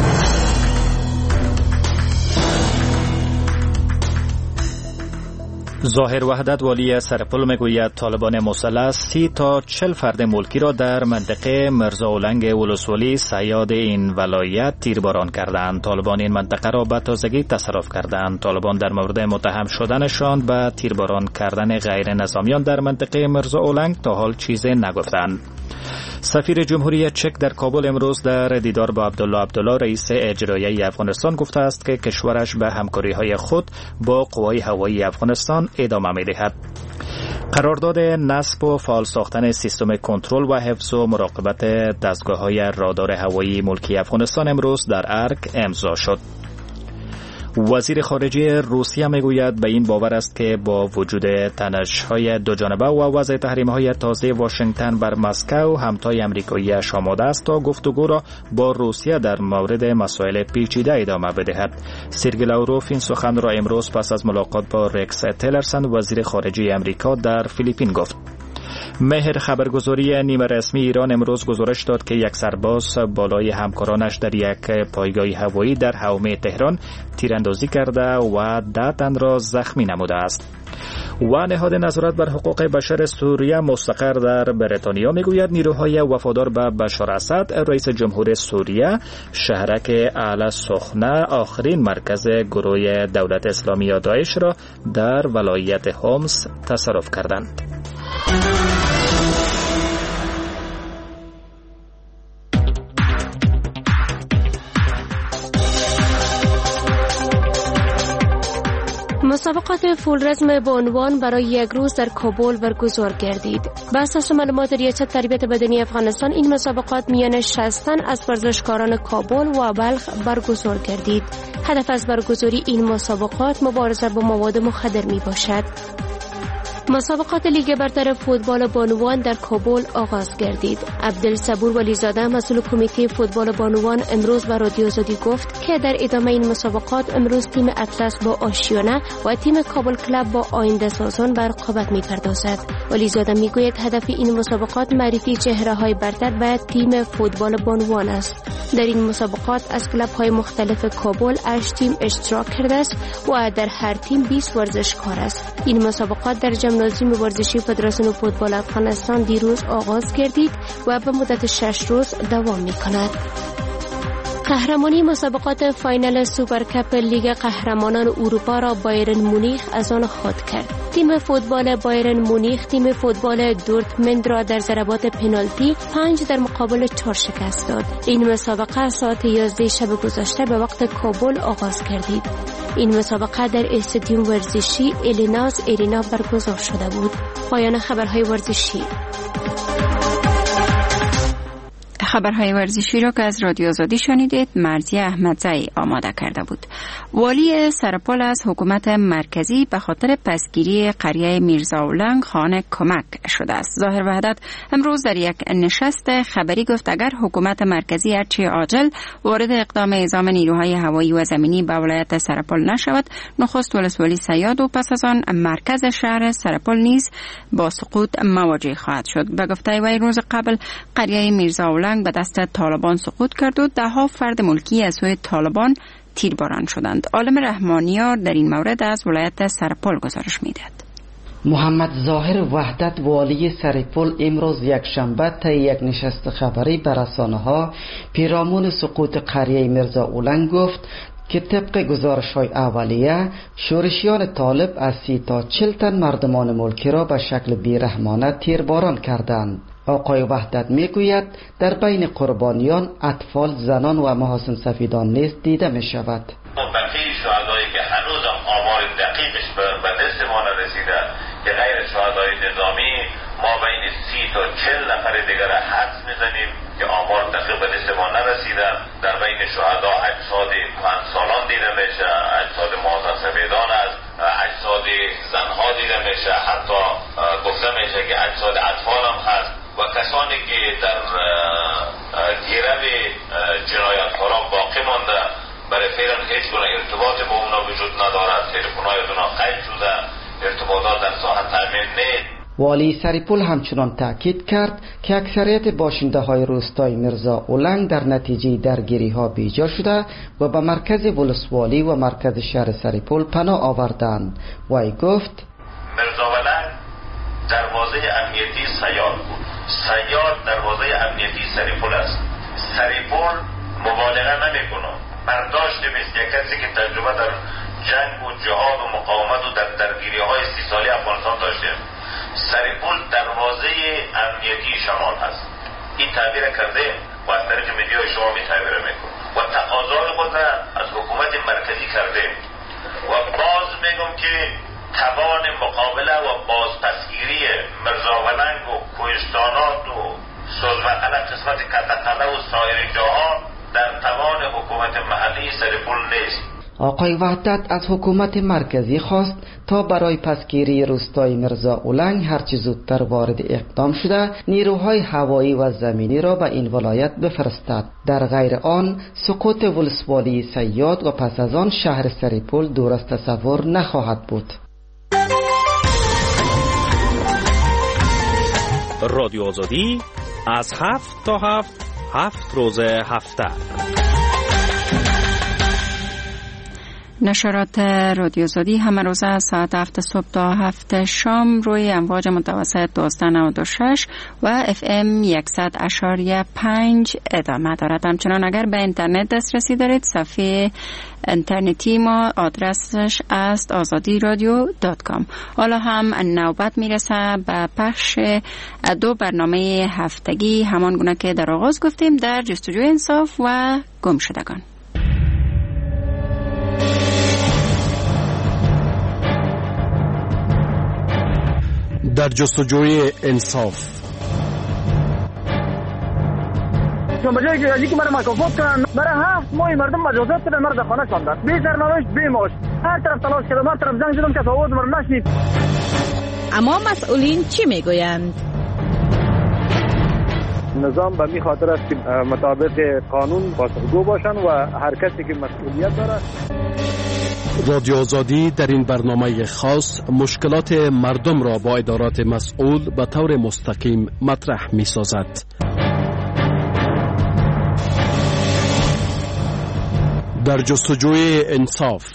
Speaker 3: ظاهر وحدت والی سرپل میگوید طالبان مسلح 30 تا 40 فرد ملکی را در منطقه مرزاولنگ ولسوالی صیاد این ولایت تیرباران کردند. طالبان این منطقه را به تازگی تصرف کردند. طالبان در مورد متهم شدنشان به تیرباران کردن غیر نظامیان در منطقه مرزاولنگ تا حال چیزی نگفتند. سفیر جمهوری چک در کابل امروز در دیدار با عبدالله رئیس اجرایی افغانستان گفته است که کشورش به همکاری‌های خود با قوای هوایی افغانستان ادامه می‌دهد. قرارداد نصب و فعال ساختن سیستم کنترل و حفظ و مراقبت دستگاه‌های رادار هوایی ملکی افغانستان امروز در ارگ امضا شد. وزیر خارجه روسیه میگوید به این باور است که با وجود تنش‌های دوجانبه و وضع تحریم‌های تازه واشنگتن بر مسکو، همتای آمریکایی‌اش آماده است تا گفتگو را با روسیه در مورد مسائل پیچیده ادامه بدهد. سرگئی لاوروف این سخن را امروز پس از ملاقات با رکس تیلرسن وزیر خارجه آمریکا در فیلیپین گفت. مهر خبرگزاری نیمه رسمی ایران امروز گزارش داد که یک سرباز بالای همکارانش در یک پایگاه هوایی در حومه تهران تیراندازی کرده و 10 تن را زخمی نموده است. و نهاد نظارت بر حقوق بشر سوریه مستقر در بریتانیا میگوید نیروهای وفادار به بشار اسد رئیس جمهور سوریه شهرک اعلی سخنه آخرین مرکز گروه دولت اسلامی یا داعش را در ولایت حمص تصرف کردند.
Speaker 19: مسابقات فول رزم با عنوان برای یک روز در کابل برگزار گردید. بر اساس معلومات ریاست تربیت بدنی افغانستان این مسابقات میان 60 تن از ورزشکاران کابل و بلخ برگزار گردید. هدف از برگزاری این مسابقات مبارزه با مواد مخدر می باشد. مسابقات لیگ برتر فوتبال بانوان در کابل آغاز گردید. عبدالصبور ولیزاده مسئول کمیته فوتبال بانوان امروز به رادیو آزادی گفت که در ادامه این مسابقات امروز تیم اطلس با آشیانه و تیم کابل کلاب با آینده سازان به رقابت می‌پردازد. ولیزاده میگوید هدف این مسابقات معرفی چهره‌های برتر به تیم فوتبال بانوان است. در این مسابقات از کلاب‌های مختلف کابل 8 تیم اشتراک کرده است و در هر تیم 20 ورزشکار است. این مسابقات در جمنازیوم ورزشی فدراسیون فوتبال افغانستان دیروز آغاز گردید و به مدت 6 روز دوام می‌کند. قهرمانی مسابقات فاینال سوپرکاپ لیگ قهرمانان اروپا را بایرن مونیخ از آن خود کرد. تیم فوتبال بایرن مونیخ تیم فوتبال دورتموند را در ضربات پنالتی 5 در مقابل 4 شکست داد. این مسابقه ساعت 11 شب گذشته به وقت کابل آغاز گردید. این مسابقه در استادیوم ورزشی الیناز ارینا برگزار شده بود. پایان خبرهای ورزشی.
Speaker 2: خبرهای ورزشی را که از رادیو آزادی شنیدید مرزی احمدزئی آماده کرده بود. والی سرپل از حکومت مرکزی به خاطر پسگیری قریه میرزاولنگ خانه کمک شده است. ظاهر وحدت امروز در یک نشست خبری گفت اگر حکومت مرکزی هرچه عاجل وارد اقدام اعزام نیروهای هوایی و زمینی به ولایت سرپل نشود، نخست ولسوالی صیاد و پس از آن مرکز شهر سرپل نیز با سقوط مواجه خواهد شد. به گفته وی روز قبل قریه میرزاولنگ به دست طالبان سقوط کرد و ده‌ها فرد ملکی از سوی طالبان تیرباران شدند. عالم رحمانیار در این مورد از ولایت سرپل گزارش می‌دهد.
Speaker 4: محمد ظاهر وحدت والی سرپل امروز یک شنبه طی یک نشست خبری به رسانه‌ها پیرامون سقوط قریه میرزاولنگ گفت که طبق گزارش‌های اولیه شورشیان طالب از 30 تا 40 تن مردمان ملکی را به شکل بیرحمانه تیرباران کردند. آقای وحدت میگوید در بین قربانیان اطفال، زنان و محاسن سفیدان نیز دیده می شود.
Speaker 7: بقیه شهدایی که هنوز آمار دقیقش به دست ما نرسیده که غیر شهدای نظامی ما بین 30 تا 40 نفر دیگر حدس میزنیم که آمار دقیق به دست ما نرسیده. در بین شهدا اجساد کهنسالان دیده میشه، اجساد محاسن سفیدان است، اجساد زنها دیده میشه، حتی گفته میشه که اجساد اطفال هم هست و کسانی که در گیرو جنایتکاران باقی مانده برای فعلا هیچ گونه ارتباط با اونا وجود ندارد، تلفن‌های اونا قطع شده، ارتباطات در ساحه تامین نیست.
Speaker 4: والی سرپل همچنان تاکید کرد که اکثریت باشنده های روستای میرزاولنگ در نتیجه درگیری ها بیجا شده و به مرکز ولسوالی و مرکز شهر سرپل پناه آوردند. وی گفت
Speaker 7: میرزاولنگ دروازه امنیتی سیاد بود. سیاد دروازه امنیتی سرپل است. سرپل مبالغه نمیکنه، برداشت نمیست که کسی که تجربه در جنگ و جهاد و مقاومت و در درگیری های 30 ساله افغانستان داشته. سرپل دروازه امنیتی شمال هست. این تعبیر کرده و از طریق میدیای شما می تعبیر میکن و تقاضای خود را از حکومت مرکزی کرده و باز میگم که توان مقابله و بازپسگیری میرزاولنگ و کوهستانات و سوزوقله قسمت کتقله و سایر جاها در توان حکومت محلی سرپل نیست.
Speaker 4: آقای وحدت از حکومت مرکزی خواست تا برای پسگیری روستای میرزاولنگ هرچه زودتر وارد اقدام شده نیروهای هوایی و زمینی را به این ولایت بفرستد. در غیر آن سقوط ولسوالی صیاد و پس از آن شهر سرپل دور از تصور نخواهد بود.
Speaker 8: رادیو آزادی از 7 تا 7 روز هفته.
Speaker 2: نشرات رادیو آزادی همه روزه از ساعت 7 صبح تا 7 شام روی امواج متوسط 1296 و FM 100.5 ادامه دارد. همچنان اگر به اینترنت دسترسی دارید صفحه اینترنتی ما آدرسش است azadiradyo.com. حالا هم نوبت میرسه به پخش 2 برنامه هفتگی همان گونه که در آغاز گفتیم در جستجوی انصاف و گمشدگان.
Speaker 13: در جستجوی انصاف.
Speaker 9: بجایی که یکی مرا مکافات کنن برای 7 ماه مردم مجازات کردن، مرد خانه شاندن، بی سرنوشت بی معاش، هر طرف تلاش کردم، هر طرف زنگ زدم که آواز مرا نشنید.
Speaker 25: اما مسئولین چی میگویند؟
Speaker 9: نظام به می خاطر است که مطابق قانون بازگو باشن و هر کسی که مسئولیت داره.
Speaker 13: رادیو آزادی در این برنامه خاص مشکلات مردم را با ادارات مسئول به طور مستقیم مطرح می سازد. در جستجوی انصاف.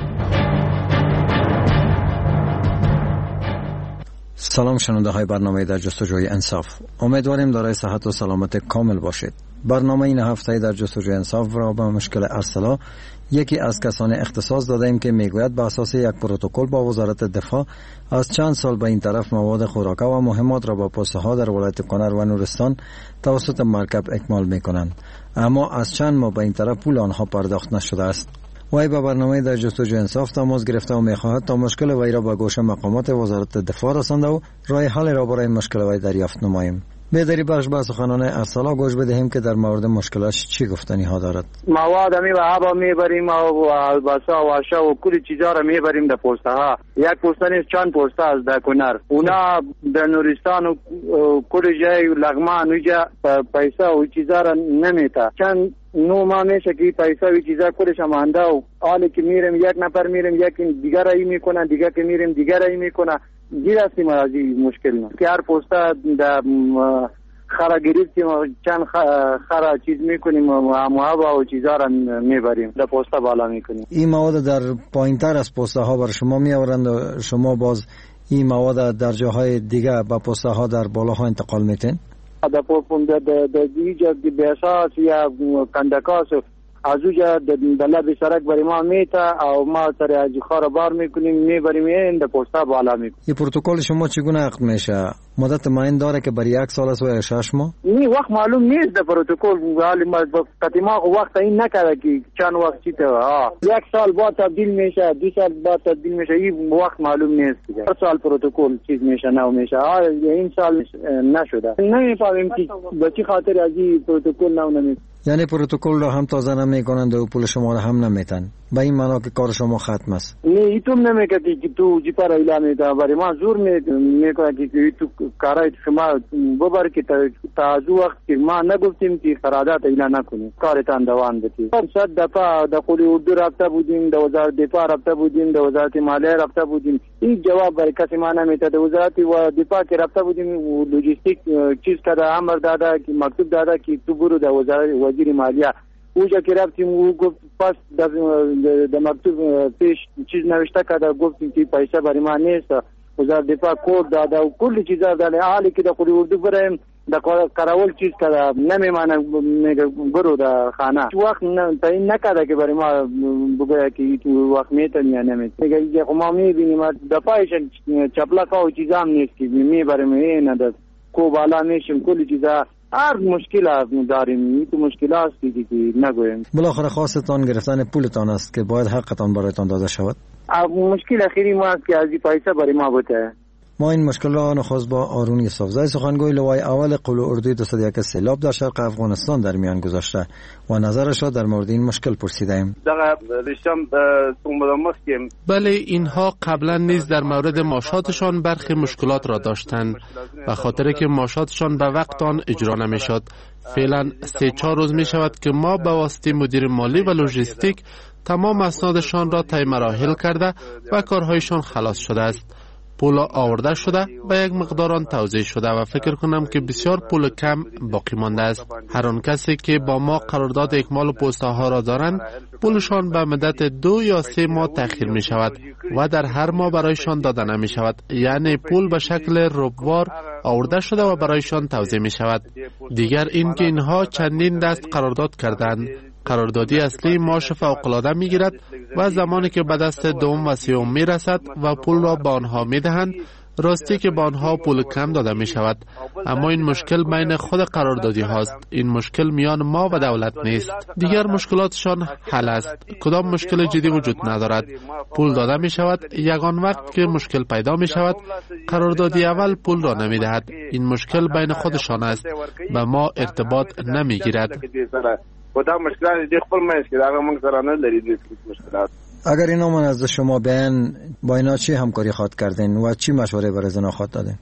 Speaker 26: سلام شنونده های برنامه در جستجوی انصاف، امیدواریم دارای صحت و سلامت کامل باشید. برنامه این هفته در جستجوی انصاف را به مشکل ارسلا یکی از کسان اختصاص داده ایم که میگوید به اساس یک پروتکل با وزارت دفاع از چند سال به این طرف مواد خوراکه و مهمات را با پوسته ها در ولایت کنر و نورستان توسط مرکب اکمال میکنند، اما از چند ماه به این طرف پول آنها پرداخت نشده است. وی به برنامه در جستجوی انصاف تماس گرفته و میخواهد تا مشکل وی را به گوش مقامات وزارت دفاع رسانده و راه حل را برای مشکل وی دریافت نماییم. بیادری بخش به سخنان ارسلا گوش بدهیم که در مورد مشکلش چی گفتنی ها دارد.
Speaker 9: مواد می و آب میبریم و البسا و اشیا و کلی چیزا را میبریم در پوسته ها. یک پوسته نیست چند پوسته از در کنار. اونا در نورستان و کلی جای لغمان ویجا پیسه و چیزا را نمیتا. چند نو ما میشه که پیسه و چیزا کلش مانده و حالی که میریم یک نفر میریم یک دیگر ای میکنه دیگر که میریم دیگر ای میکنه. گیر هستیم از این مشکل ما که هر پوسته در خرا گرفتیم چند خرا چیز میکنیم مواد و چیزا را میبریم در پوسته بالا میکنیم.
Speaker 26: این مواد در پایین تر از پوسته ها بر شما میآورند و شما باز این مواد در جاهای دیگه با پوسته ها در بالا ها انتقال میتین؟
Speaker 9: در دیجا بیاساس یا کندکاس از اوجا در لب سرک برای ما میتا و ما سر از خارا بار میکنیم میبریم این در پوسته بالا میکنیم.
Speaker 26: این پروتکل شما چگونه عقد میشه؟ مدت معین داره که برای 1 سال است و 6 ماه؟
Speaker 9: نی وقت معلوم نیست در پروتکل حالی ما قطیما وقت این نکرده که چند وقت چی تو 1 سال بعد تبدیل میشه 2 سال بعد تبدیل میشه این وقت معلوم نیست. 4 سال پروتکل چیز میشه نو میشه این سال نشده. نمیفهمیم که به چه خاطر از این پروتکل نو نمیشه.
Speaker 26: یعنی پروتکل را هم تازه نمیکنند و پول شما را هم نمیتن. با این معنا که کار شما ختم است.
Speaker 9: نه ایتون نمیگه که تو جی پر اعلام میده برای ما زور میکنه که تو کارای شما ببر که تا از وقت که ما نگفتیم که قرارداد اعلان نکنیم کارتان دوام بدید. صد دفعه در قلی اردو رابطه بودیم در وزارت دفاع رابطه بودیم در وزارت مالیه رابطه بودیم این جواب برای کسی ما نمیده. در وزارت دفاع که رابطه بودیم لوجستیک چیز کرده امر داده که مکتوب داده که تو برو در وزارت وزیر مالیه اوجا که رفتیم او گفت پس در مکتوب پیش چیز نوشته کرده گفتیم که پیسه برای ما نیست. وزارت دفاع کود داده و کلی چیزا داده حالی که در قلی اردو برایم در کراول چیز کرده نمیمانه میگه برو در خانه وقت تعیین نکرده که برای ما بگویه که تو وقت میتونی یا نمیتونی میگه ما میبینیم دفعهش چپلکا و چیزا هم نیست که میبریم این در کو بالا میشیم کلی چیزا هر مشکل داریم. این تو مشکل هست که نگویم.
Speaker 26: بالاخره خواستتان گرفتن پولتان است که باید حقتان برایتان داده شود.
Speaker 9: مشکل اخیری ما است که از این پیسه برای ما بوده.
Speaker 26: ما این مشکل را نخواست با آرون یوسفزای سخنگوی لوای اول قول اردوی 201 سیلاب در شرق افغانستان در میان گذاشته و نظرش را در مورد این مشکل پرسیدیم.
Speaker 5: بله اینها قبلا نیز در مورد ماشاتشان برخی مشکلات را داشتند و خاطر که ماشاتشان به وقت آن اجرا نمیشد. فعلا 3-4 روز می شود که ما به واسطه مدیر مالی و لوجستیک تمام اسنادشان را طی مراحل کرده و کارهایشان خلاص شده است. پول آورده شده و یک مقدار آن توزیع شده و فکر کنم که بسیار پول کم باقی مانده است. هر آن کسی که با ما قرارداد اکمال پوسته ها را دارند پولشان به مدت 2 یا 3 ماه تأخیر می شود و در هر ماه برایشان داده نمی شود. یعنی پول به شکل ربوار آورده شده و برایشان توزیع می شود. دیگر این که اینها چندین دست قرارداد کردند. قراردادی اصلی معاش فوق‌العاده میگیرد و زمانی که به دست دوم و سوم میرسد و پول را به آنها میدهند راستی که به آنها پول کم داده می شود. اما این مشکل بین خود قراردادی هاست. این مشکل میان ما و دولت نیست. دیگر مشکلاتشان حل است. کدام مشکل جدی وجود ندارد. پول داده می شود. یگان وقت که مشکل پیدا می شود قراردادی اول پول را نمی دهد. این مشکل بین خودشان است. به ما ارتباط نمی گیرد.
Speaker 26: اگر اینا من از شما بیان با اینا چی همکاری خواد کردین و چی مشوره برای زنا خواد دادین؟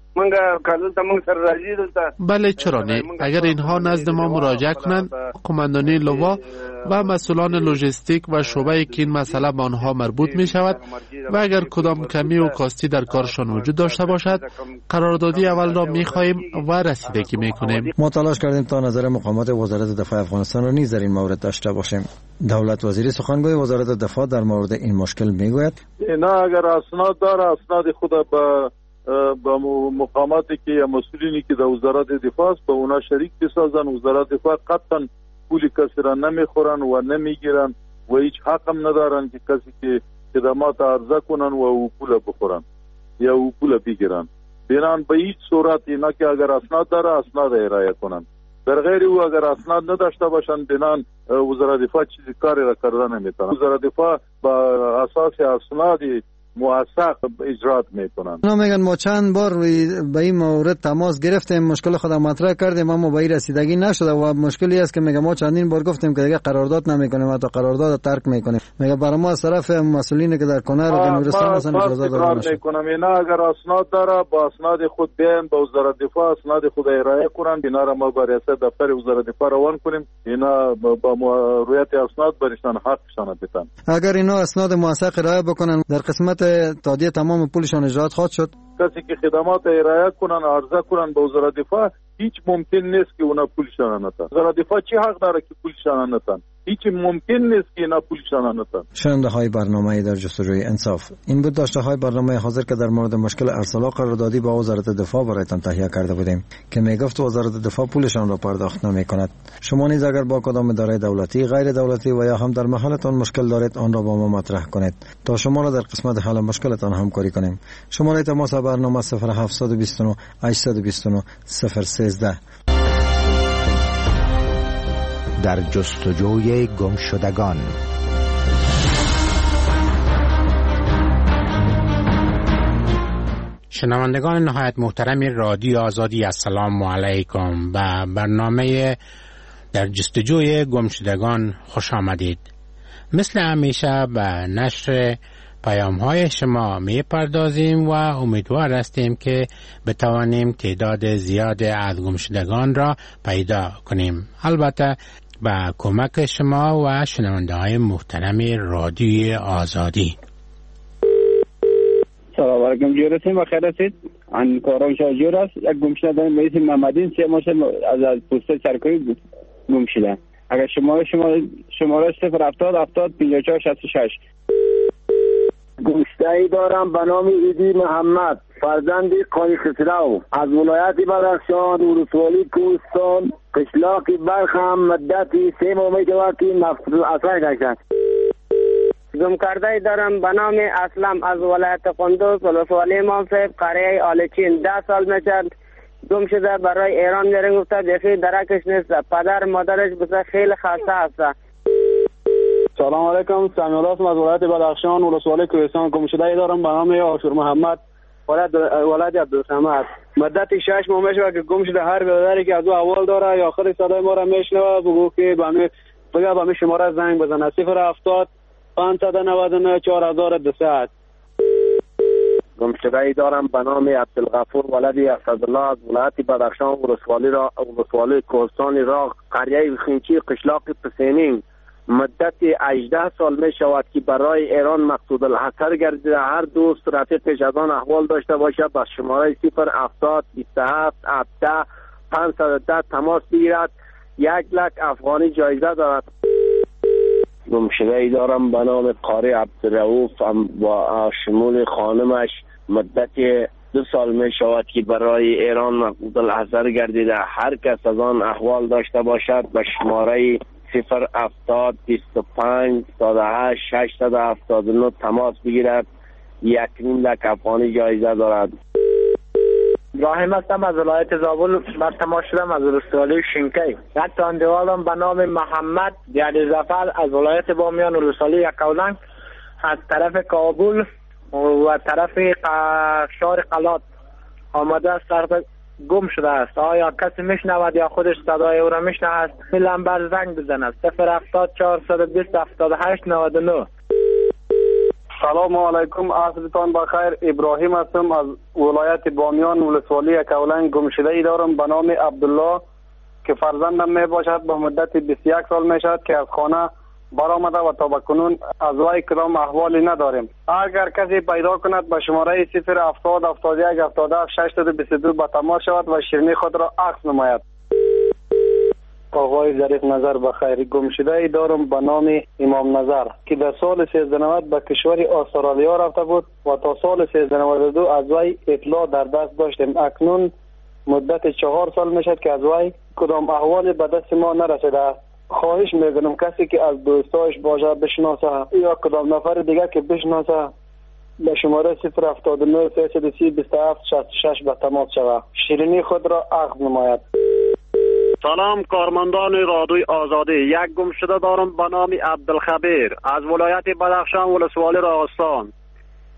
Speaker 5: بله چرا نه. اگر اینها نزد ما مراجعه کنند قماندانی لوا و مسئولان لوجستیک و شعبه که این مسئله به آنها مربوط می شود و اگر کدام کمی و کاستی در کارشان وجود داشته باشد قراردادی اول را می خواهیم و رسیدگی می کنیم.
Speaker 26: ما تلاش کردیم تا نظر مقامات وزارت دفاع افغانستان را نیز در این مورد داشته باشیم. دولت وزیر سخنگوی وزارت دفاع در مورد این مشکل می گوید
Speaker 6: اینا اگر اسناد داره اسناد خود با مقاماتی که یا مسئولینی که در وزارت دفاع است به اونا شریک بسازن. وزارت دفاع قطعا پول کسی را نمیخورن و نمیگیرن و هیچ حق هم ندارن که کسی که خدمات عرضه کنن و او پول بخورن یا او پول بگیرن. بنان به هیچ صورت اینا که اگر اسناد داره اسناد ارائه کنن. در غیر او اگر اسناد نداشته باشن بنان وزارت دفاع چیزی کاری را کردن نمیتونه. وزارت دفاع با اساس اسناد موثق اجرا میکنن.
Speaker 26: اونا میگن ما چند بار به این مورد تماس گرفتیم، مشکل خود مطرح کردیم اما به این رسیدگی نشده و مشکلی است که میگه ما چندین بار گفتیم که دیگه قرارداد نمیکنیم، حتی قرارداد ترک میکنیم. میگه برای ما از طرف مسئولین که در کنر و نورستان هستن اجازه داده نشد.
Speaker 6: اینا اگر اسناد داره با اسناد خود بیان به وزارت دفاع اسناد خود ارائه کنن، اینا را ما با ریاست دفتر وزارت دفاع روان کنیم، اینا با رویت اسناد برشتن حقشان بدن.
Speaker 26: اگر اینا اسناد موثق ارائه بکنن در قسمت تادیه تمام پولشان اجرات خواهد شد.
Speaker 6: کسی که خدمات ارائه کنن عرضه کنن به وزارت دفاع هیچ ممکن نیست که اونا پولشان نتن. وزارت دفاع چی حق داره که پولشان نتن؟ هیچ ممکن نیست که اینا پولشان نتن.
Speaker 26: شنونده های برنامه در جستجوی انصاف، این بود داشته های برنامه حاضر که در مورد مشکل ارسال قراردادی با وزارت دفاع برایتان تهیه کرده بودیم که میگفت وزارت دفاع پولشان را پرداخت نمیکند. شما نیز اگر با کدام اداره دولتی، غیر دولتی و یا هم در محلتان مشکل دارید آن را با ما مطرح کنید تا شما را در قسمت حل مشکلتان همکاری کنیم. شماره تماس برنامه 0729 829 013.
Speaker 10: در جستجوی گمشدگان.
Speaker 11: شنوندگان نهایت محترم رادیو آزادی، السلام علیکم. به برنامه در جستجوی گمشدگان خوش آمدید. مثل همیشه به نشر پیام‌های شما می‌پردازیم و امیدوار هستیم که بتوانیم تعداد زیاد از گمشدگان را پیدا کنیم، البته با کمک شما و شنونده‌های محترم رادیوی آزادی.
Speaker 14: سلام علیکم، جور هستیم، بخیر هستید؟ ان کارم شما جور است. یک گمشده داریم به اسم محمدین، 3 ماه از پست سرکاری گم شده. اگر شماره 070 70 54 66.
Speaker 15: گمشده‌ای دارم به نام ایدی محمد، فرزند قانی خسرو، از ولایت بدخشان، ولسوالی کوهستان، قشلاق برخم. مدتی 3 ماه می‌شود که مفقود الاثر گشتند.
Speaker 17: گم کرده دارم به نام اسلم، از ولایت قندوز، ولسوالی منصف، قریه آلچین. 10 سال میشد گم شده. برای ایران میرن، گفته دیگه درکش نیست. پدر مادرش بسیار خیلی خسته هست.
Speaker 14: سلام علیکم، سمیع الله از ولایت بدخشان، ولسوالی کوهستان. گمشده دارم به نام آشور محمد، ولایت عبدالصمد. مدت 6 ماه میشه که گم شده. هر برادری که از او اول داره یا خود صدای ما را میشنوه بگو که به می شماره زنگ بزنه 070 599 4200.
Speaker 15: گمشده دارم به نام عبدالغفور ولدی اسدالله، از ولایت بدخشان، ولسوالی کوهستان راغ، قریه خینچی، قشلاق پسینین. مدت 18 سال می شود که برای ایران مقصود الحصر گردیده. هر دوست رفیقش از آن احوال داشته باشه با شماره 070 27 17 510 تماس بگیرد. 1,00,000 افغانی جایزه دارد. گمشده ای دارم به نام قاری عبدالرؤوف با شمول خانمش. مدت 2 سال می شود که برای ایران مقصود الحصر گردیده. هر کس از آن احوال داشته باشد به شماره 070 25 78 679 تماس بگیرد. 1,00,000 افغانی جایزه دارد.
Speaker 17: ابراهیم هستم، از ولایت زابل. بر تماس شدم از ولسوالی شینکی. یک تاندوالم به نام محمد دیالی زفر، از ولایت بامیان، ولسوالی یکاولنگ، از طرف کابل و طرف شهر قلات آمده است. گم شده است. آیا کسی میشنود یا خودش صدای او را میشنود؟ لمبر زنگ بزند 070 420 78 99.
Speaker 14: سلام علیکم، عصرتان بخیر. ابراهیم هستم، از ولایت بامیان، ولسوالی یکاولنگ. گمشده ای دارم به نام عبدالله که فرزندم می باشد. به مدت 21 سال می شود که از خانه برآمده و تا بکنون از وی کدام احوالی نداریم. اگر کسی پیدا کند به شماره 070 71 77 622 به تماس شود و شیرینی خود را عکس نماید. آقای ظریف نظر بخیر. گمشده ای دارم به نام امام نظر که در سال 1390 به کشور استرالیا رفته بود و تا سال 1392 از وی اطلاع در دست داشتیم. اکنون مدت 4 سال میشد که از وی کدام احوالی به دست ما نرسیده. خواهش میکنم کسی که از دوستایش باشه بشناسه یا کدام نفر دیگه که بشناسه به شماره 079 330 27 66 به تماس شود. شیرینی خود را عقد نماید.
Speaker 18: سلام کارمندان رادیوی آزادی. یک گمشده دارم به نام عبدالخبیر، از ولایت بدخشان، ولسوالی راغستان.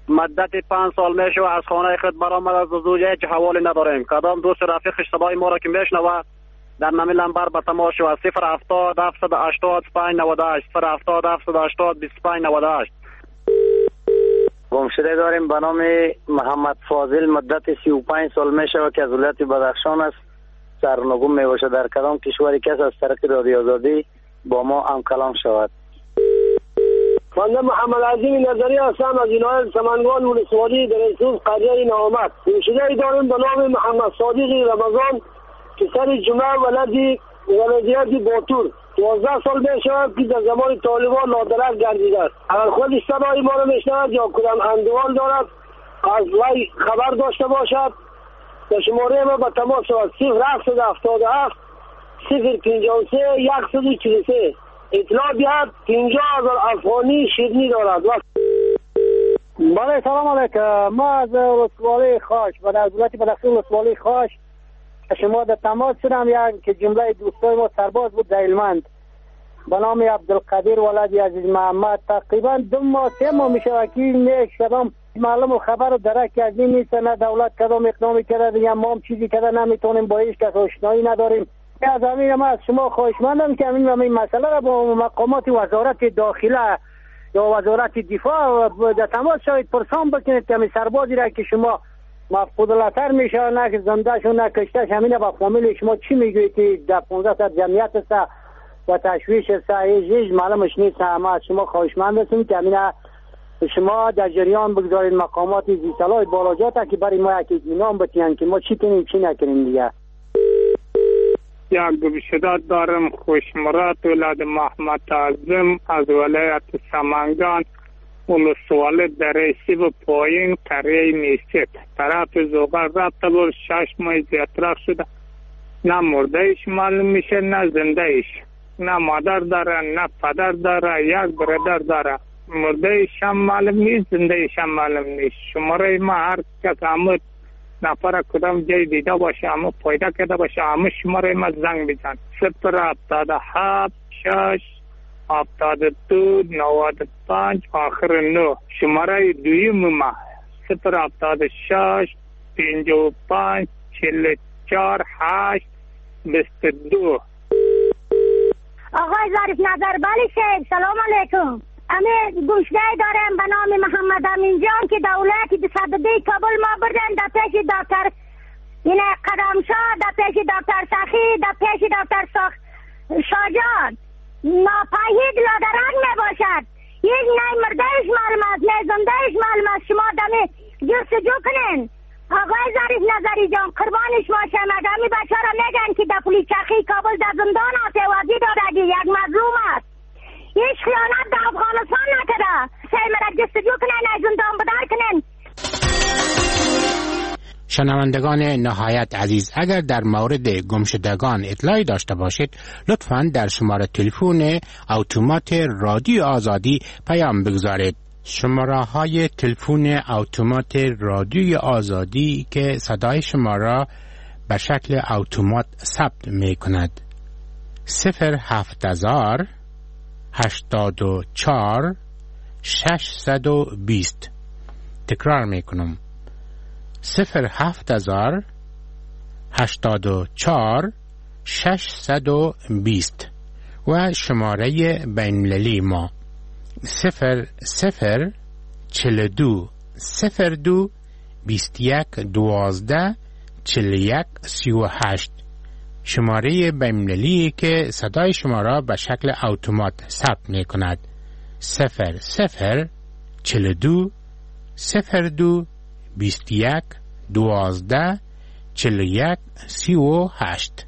Speaker 18: مدت 5 سال میشه و از خانه خود برآمد از زوجه هیچ حوالی نداریم. کدام دوست رفیقش صدای ما را که میشنوه در نمی لمبر به تماس شود 070 780 598 070 780 2598.
Speaker 14: گمشده داریم به نام محمد فاضل، مدت 35 سال میشه و که از ولایت بدخشان است. سرنگون می باشه در کدام کشوری کس از طریق رادیو آزادی با ما هم کلام شود.
Speaker 12: بنده محمد عظیم نظری هستم از ولایت سمنگان ولسوالی در انسوز قریه ناامد. گمشده داریم به نام محمد صادق رمضان که سر جمعه ولدیت باتور 12 سال میشود که در زمان طالبان نادرست گردیده است. اگر خودش صدای ما را میشنود یا کدام اندوال دارد از وی خبر داشته باشد به شماره ما به تماس شود 0777 053 143 اطلاع دهد 50,000 افغانی شیرینی دارد.
Speaker 16: بله سلام علیکم. ما از ولسوالی خاش و در ولایت بدخشان ولسوالی خاش شما در تماس شدم. یک که جمله دوستای ما سرباز بود در هلمند به نام عبدالقدیر ولد عزیز محمد تقریبا 2 ماه 3 ماه میشه که نیک شدم معلوم خبر درک کردی نیست، نه دولت کدام اقدامی کرده یا ما هم چیزی کرده نمیتونیم با هیچ کس آشنایی نداریم. از همین ما از شما خواهشمندم که این مسئله را با مقامات وزارت داخله یا وزارت دفاع در تماس شوید پرسان بکنید که همین سربازی را که شما مفقود الخطر میشه نه که زنده شون نه کشته همین با فامیل شما چی میگویید که در 15 تا جمعیت است و تشویش است هیچ معلومش نیست. ما از شما خواهشمند هستیم که همین شما در جریان بگذارید مقامات زیصلاح بالاجات که برای ما یک اطمینان بتین که ما چی کنیم چی نکنیم دیگه.
Speaker 20: یک گمشده دارم خوشمراد ولد محمد اعظم از ولایت سمنگان ولسوالی در سیب پایین قریه میست طرف زوغر رفته بود 6 ماه زیادتر شده. نه مرده ایش معلوم میشه نه زنده ایش، نه مادر داره نه پدر داره، یک برادر داره. مرده ایش هم معلوم نیست زنده ایش هم معلوم نیست. شماره ما هر کس همه نفر کدام جای دیده باشه همه پیدا کرده باشه همه شماره ما زنگ بزن 077 6 72 95 آخر 9 شماره دویم ما 076 55 44 8 22.
Speaker 21: آقای ظریف نظر بلی شیخ سلام علیکم. امی گوشده دارم به نام محمد امین جان که دولتی به صدده کابل ما بردن در پیش دکتر اینه قدمشاه، در پیش دکتر سخی، در پیش دکتر شاجان ناپایید لادرنگ می باشد. یک نه مردهش معلوم است نه زندهش معلوم است. شما دمی جستجو کنین. آقای ظریف نظری جان قربانش ما شمدمی بچه را میگن که در پلیچخی کابل در زندان آتوازی دارد یک مظلوم است. هیچ خیانت در افغانستان نکرده. سعی مرد جستجو کنن از زندان بدر کنن.
Speaker 11: شنوندگان نهایت عزیز، اگر در مورد گمشدگان اطلاعی داشته باشید لطفاً در شماره تلفن اتومات رادیو آزادی پیام بگذارید. شماره های تلفن اتومات رادیو آزادی که صدای شما را به شکل اتومات ثبت می کند 070 84 620. تکرار می کنم 070 84 620 و شماره بین‌المللی ما 00 42 02 21 12 41 38. شماره بین‌المللی که صدای شما را به شکل اتومات ثبت می کند 00 42 02 21 12 41 38.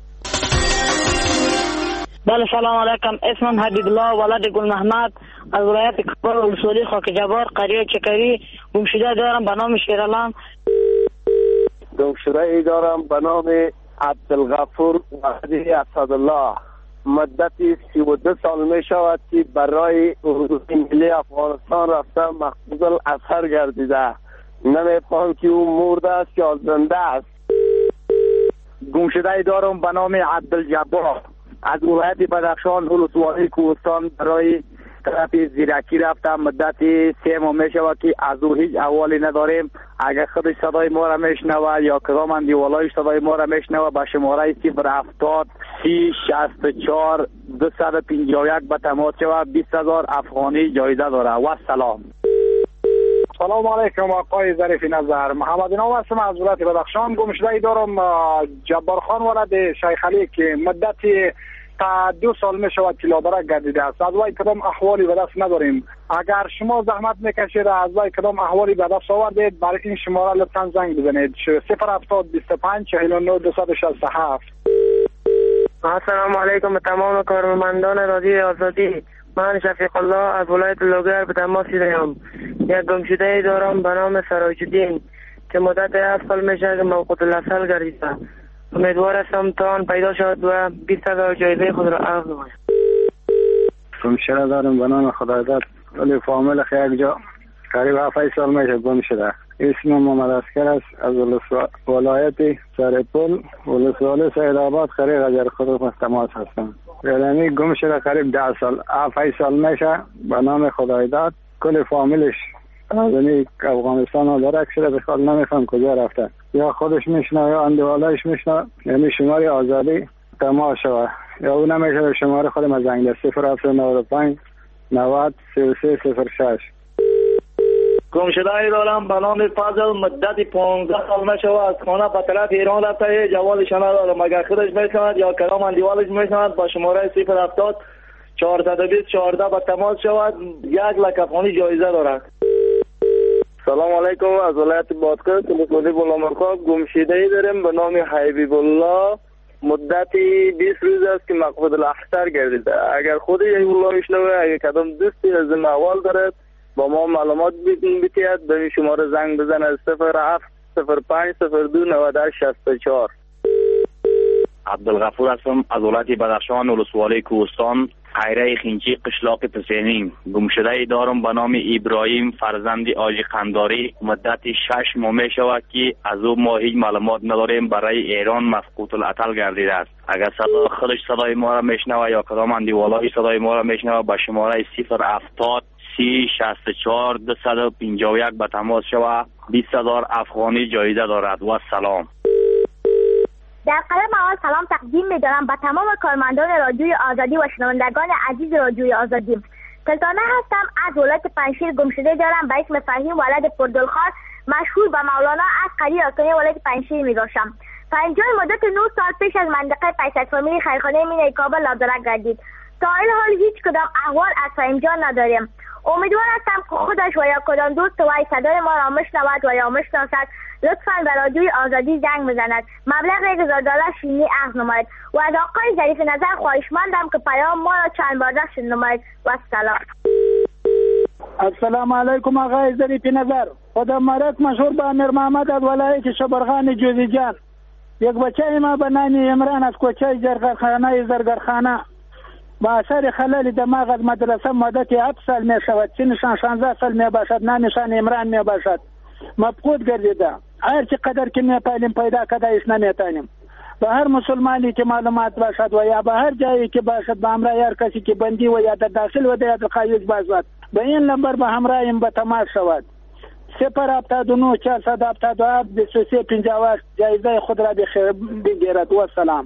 Speaker 22: بله سلام علیکم. اسمم حبیب الله ولد گل محمد از ولایت کابل ولسوالی خاک جبار قریه چکری. گمشده دارم به نام شیرالله.
Speaker 15: گمشده ای دارم به نام عبدالغفور ولد اسدالله. مدتی 32 سال می شود که برای ملی افغانستان رفته مقبوض الاثر گردیده. نمی‌فهم که او مرده است یا زنده است.
Speaker 23: گمشده ای دارم به نام عبدالجبار از ولایت بدخشان ولسوالی کوهستان برای طرف زیرکی رفتم مدت 3 ماه می شود که از او هیچ احوالی نداریم. اگر خودش صدای ما را میشنوه یا کدام اندیوالایش صدای ما را میشنوه به شماره 070 30 64 251 به تماس شود. 20,000 افغانی جایزه داره. و سلام.
Speaker 1: سلام علیکم آقای ظریف نظر. محمد نام هستم از ولایت بدخشان. گمشده دارم جبار خان ولد شیخ علی که مدت تا 2 سال می شود که لادرک گردیده است. از وای کدام احوالی به دست نداریم. اگر شما زحمت میکشید از وای کدام احوالی به دست آوردید برای این شماره لطفا زنگ بزنید. 070 25 49 267.
Speaker 3: السلام علیکم تمام کارمندان رادیو آزادی. من شفیق الله از ولایت لوگر به تماس دارم. یک گمشده دارم به نام سراج‌الدین که مدت 7 سال میشه که موقوت الاصل گردیده. امیدوار هستم تا آن پیدا شد و 20,000 جایزه خود را عرض نماید.
Speaker 23: گمشده دارم به نام خدایزاد ولی فامیل یک جا قریب 7 سال میشه گم شده. اسم محمد اسکر است از ولایت سرپل ولسوالی سیدآباد قریب اجر خود تماس هستم. یعنی گم شده قریب 10 سال 7 سال میشه به نام خدایزاد. کل فامیلش یعنی افغانستان ها درک شده بخواد نمیفهم کجا رفته یا خودش میشنه یا اندوالایش میشنه. یعنی شماره آزادی تماس شده یا او نمیشه به شماره خود ما زنگ ده 0795 90 3306.
Speaker 4: گمشده دارم به نام فضل مدت 15 سال میشه از خانه به طرف ایران رفته. جوالش ندارم. اگر خودش میشند یا کلام اندیوالش میشند با شماره 070 420 14 به تماس شود. 1 لک افغانی جایزه دارد.
Speaker 7: سلام علیکم از ولایت بادغیس ولسوالی بلامرخا. گمشده داریم به نام حبیب الله مدت 20 روز است که مقصود الاحسر گردیده. اگر خود حبیب الله میشنوه اگر کدام دوستی از این احوال دارد با ما معلومات بتید به شماره زنگ بزنه 07 05 02 98 64.
Speaker 19: عبدالغفور هستم از ولایت بدخشان ولسوالی کوهستان خیره خینچی قشلاق پسینین. گمشده دارم به نام ابراهیم فرزند آجی قنداری مدت 6 ماه می شود که از او ما هیچ معلومات نداریم. برای ایران مفقود العطل گردیده است. اگر خودش صدای ما را میشنوه یا کدام اندیوالای صدای ما را میشنوه با شماره 070 30 64 251 به تماس شود. 20,000 افغانی جایزه دارد. و سلام.
Speaker 21: در قلم اول سلام تقدیم می‌دارم به تمام کارمندان رادیوی آزادی و شنوندگان عزیز رادیوی آزادی. سلطانه هستم از ولایت پنجشیر. گمشده دارم به اسم فهیم ولد پردلخان مشهور به مولانا از قریه آستانه ولایت پنجشیر می‌باشم. فهیم مدت 9 سال پیش از منطقه پیست فامیلی خیرخانه مینای کابل لادرک گردید. تا این حال هیچ کدام احوال از فهیم جان نداریم. امیدوار هستم که خودش و یا کدام دوست وای صدای ما را میشنود و یا میشناسد لطفاً به رادیوی آزادی زنگ بزند. مبلغ $1000 شیرینی عرض نماید و از آقای ظریف نظر خواهشمندم که پیام ما را چند بار داشته نماید. و سلام.
Speaker 24: السلام علیکم آقای ظریف نظر. خدا مبارک مشهور به امیر محمد از ولایت شبرغان جوزیجان. یک بچه ما به نام عمران از کوچه زرگرخانه با اثر خلل دماغ از مدرسه مدت 7 سال می شود. سنشان 16 سال می باشد. نامشان عمران می باشد. مفقود گردیده. هر چقدر که می پایلیم پیدا کده ایش نمیتانیم. به هر مسلمانی که معلومات باشد و یا به هر جایی که باشد به همراه هر کسی که بندی و یا در داخل و در قایج باشد به این نمبر به همراهیم به تماس شود. 079 472 2358 جایزه خود را بگیرد. و سلام.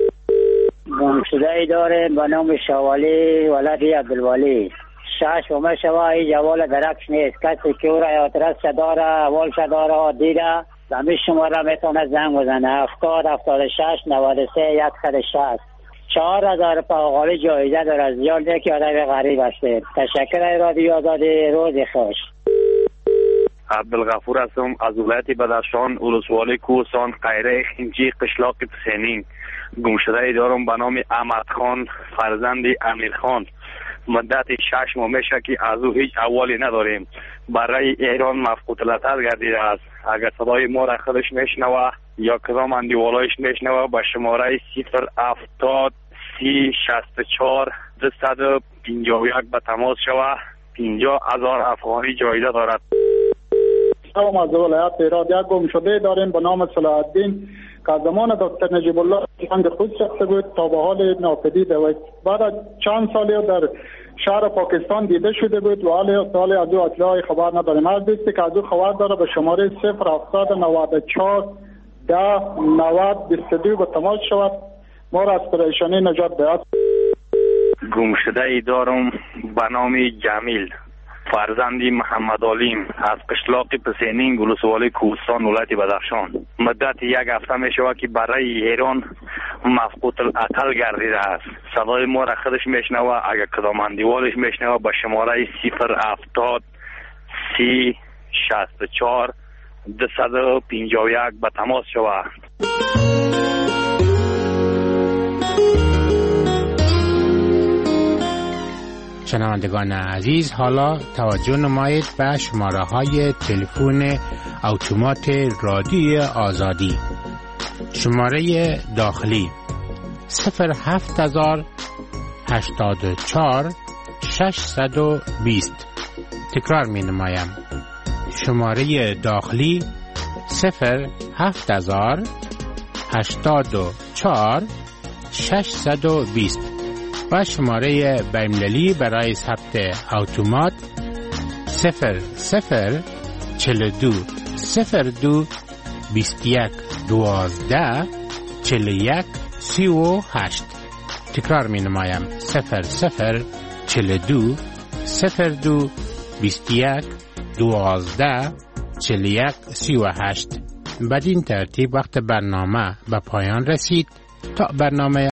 Speaker 27: گمشده داریم به نام شوالی ولد عبدالولی. 6 ماه شوه جوال درکش نیست. کسی که او را یادرس داره اول داره دیده به شماره میتونه زنگ بزنه 70 76 93 160. 4,000 پاقالی جایزه داره. زیاد که آدم غریب هستید. تشکر رادیو آزادی. روزی خوش.
Speaker 19: عبدالغفور هستم از ولایت بدخشان ولسوالی کوهستان خیره خینچی قشلاق پسینین. گمشده دارم به نام احمد خان فرزند امیر خان مدت 6 ماه میشه که از او هیچ احوالی نداریم. برای ایران مفقود العطل گردیده است. اگر صدای ما را خودش میشنوه یا کدام اندیوالایش میشنوه با شماره 070 30 64 251 به تماس شوه. 50,000 افغانی جایزه دارد.
Speaker 1: سلام از ولایت هرات. یک گمشده داریم به نام صلاح الدین که از زمان دکتر نجیب الله جنگ خود شخص بود تا به حال ناپدید و بعد چند سالی در
Speaker 2: شهر پاکستان دیده شده بود و حال از او اطلاعی خبر نداریم. هر دوستی که از او خبر داره به شماره 07094 109022 به تماس شود، ما را از پریشانی نجات دهد.
Speaker 19: گمشده ای دارم به نام جمیل، فرزندی محمد علیم، از قشلاق پسینین ولسوالی کوهستان ولایت بدخشان. مدت یک هفته می شود که برای ایران مفقود العقل گردیده است. صدای ما را خودش میشنوه، اگر کدام اندیوالش میشنوه به شماره 070 3064 251 به تماس شود.
Speaker 11: شنوندگان عزیز، حالا توجه نمایید به شماره های تلفن اتومات رادیوی آزادی. شماره داخلی 07084 620. تکرار می نمایم. شماره داخلی 07084 620 و شماره بین‌المللی برای ثبت اتومات 0042 02 21 12 41 38. تکرار می نمایم 0042 02 21 12 41 38. بدین ترتیب وقت برنامه به پایان رسید. تا برنامه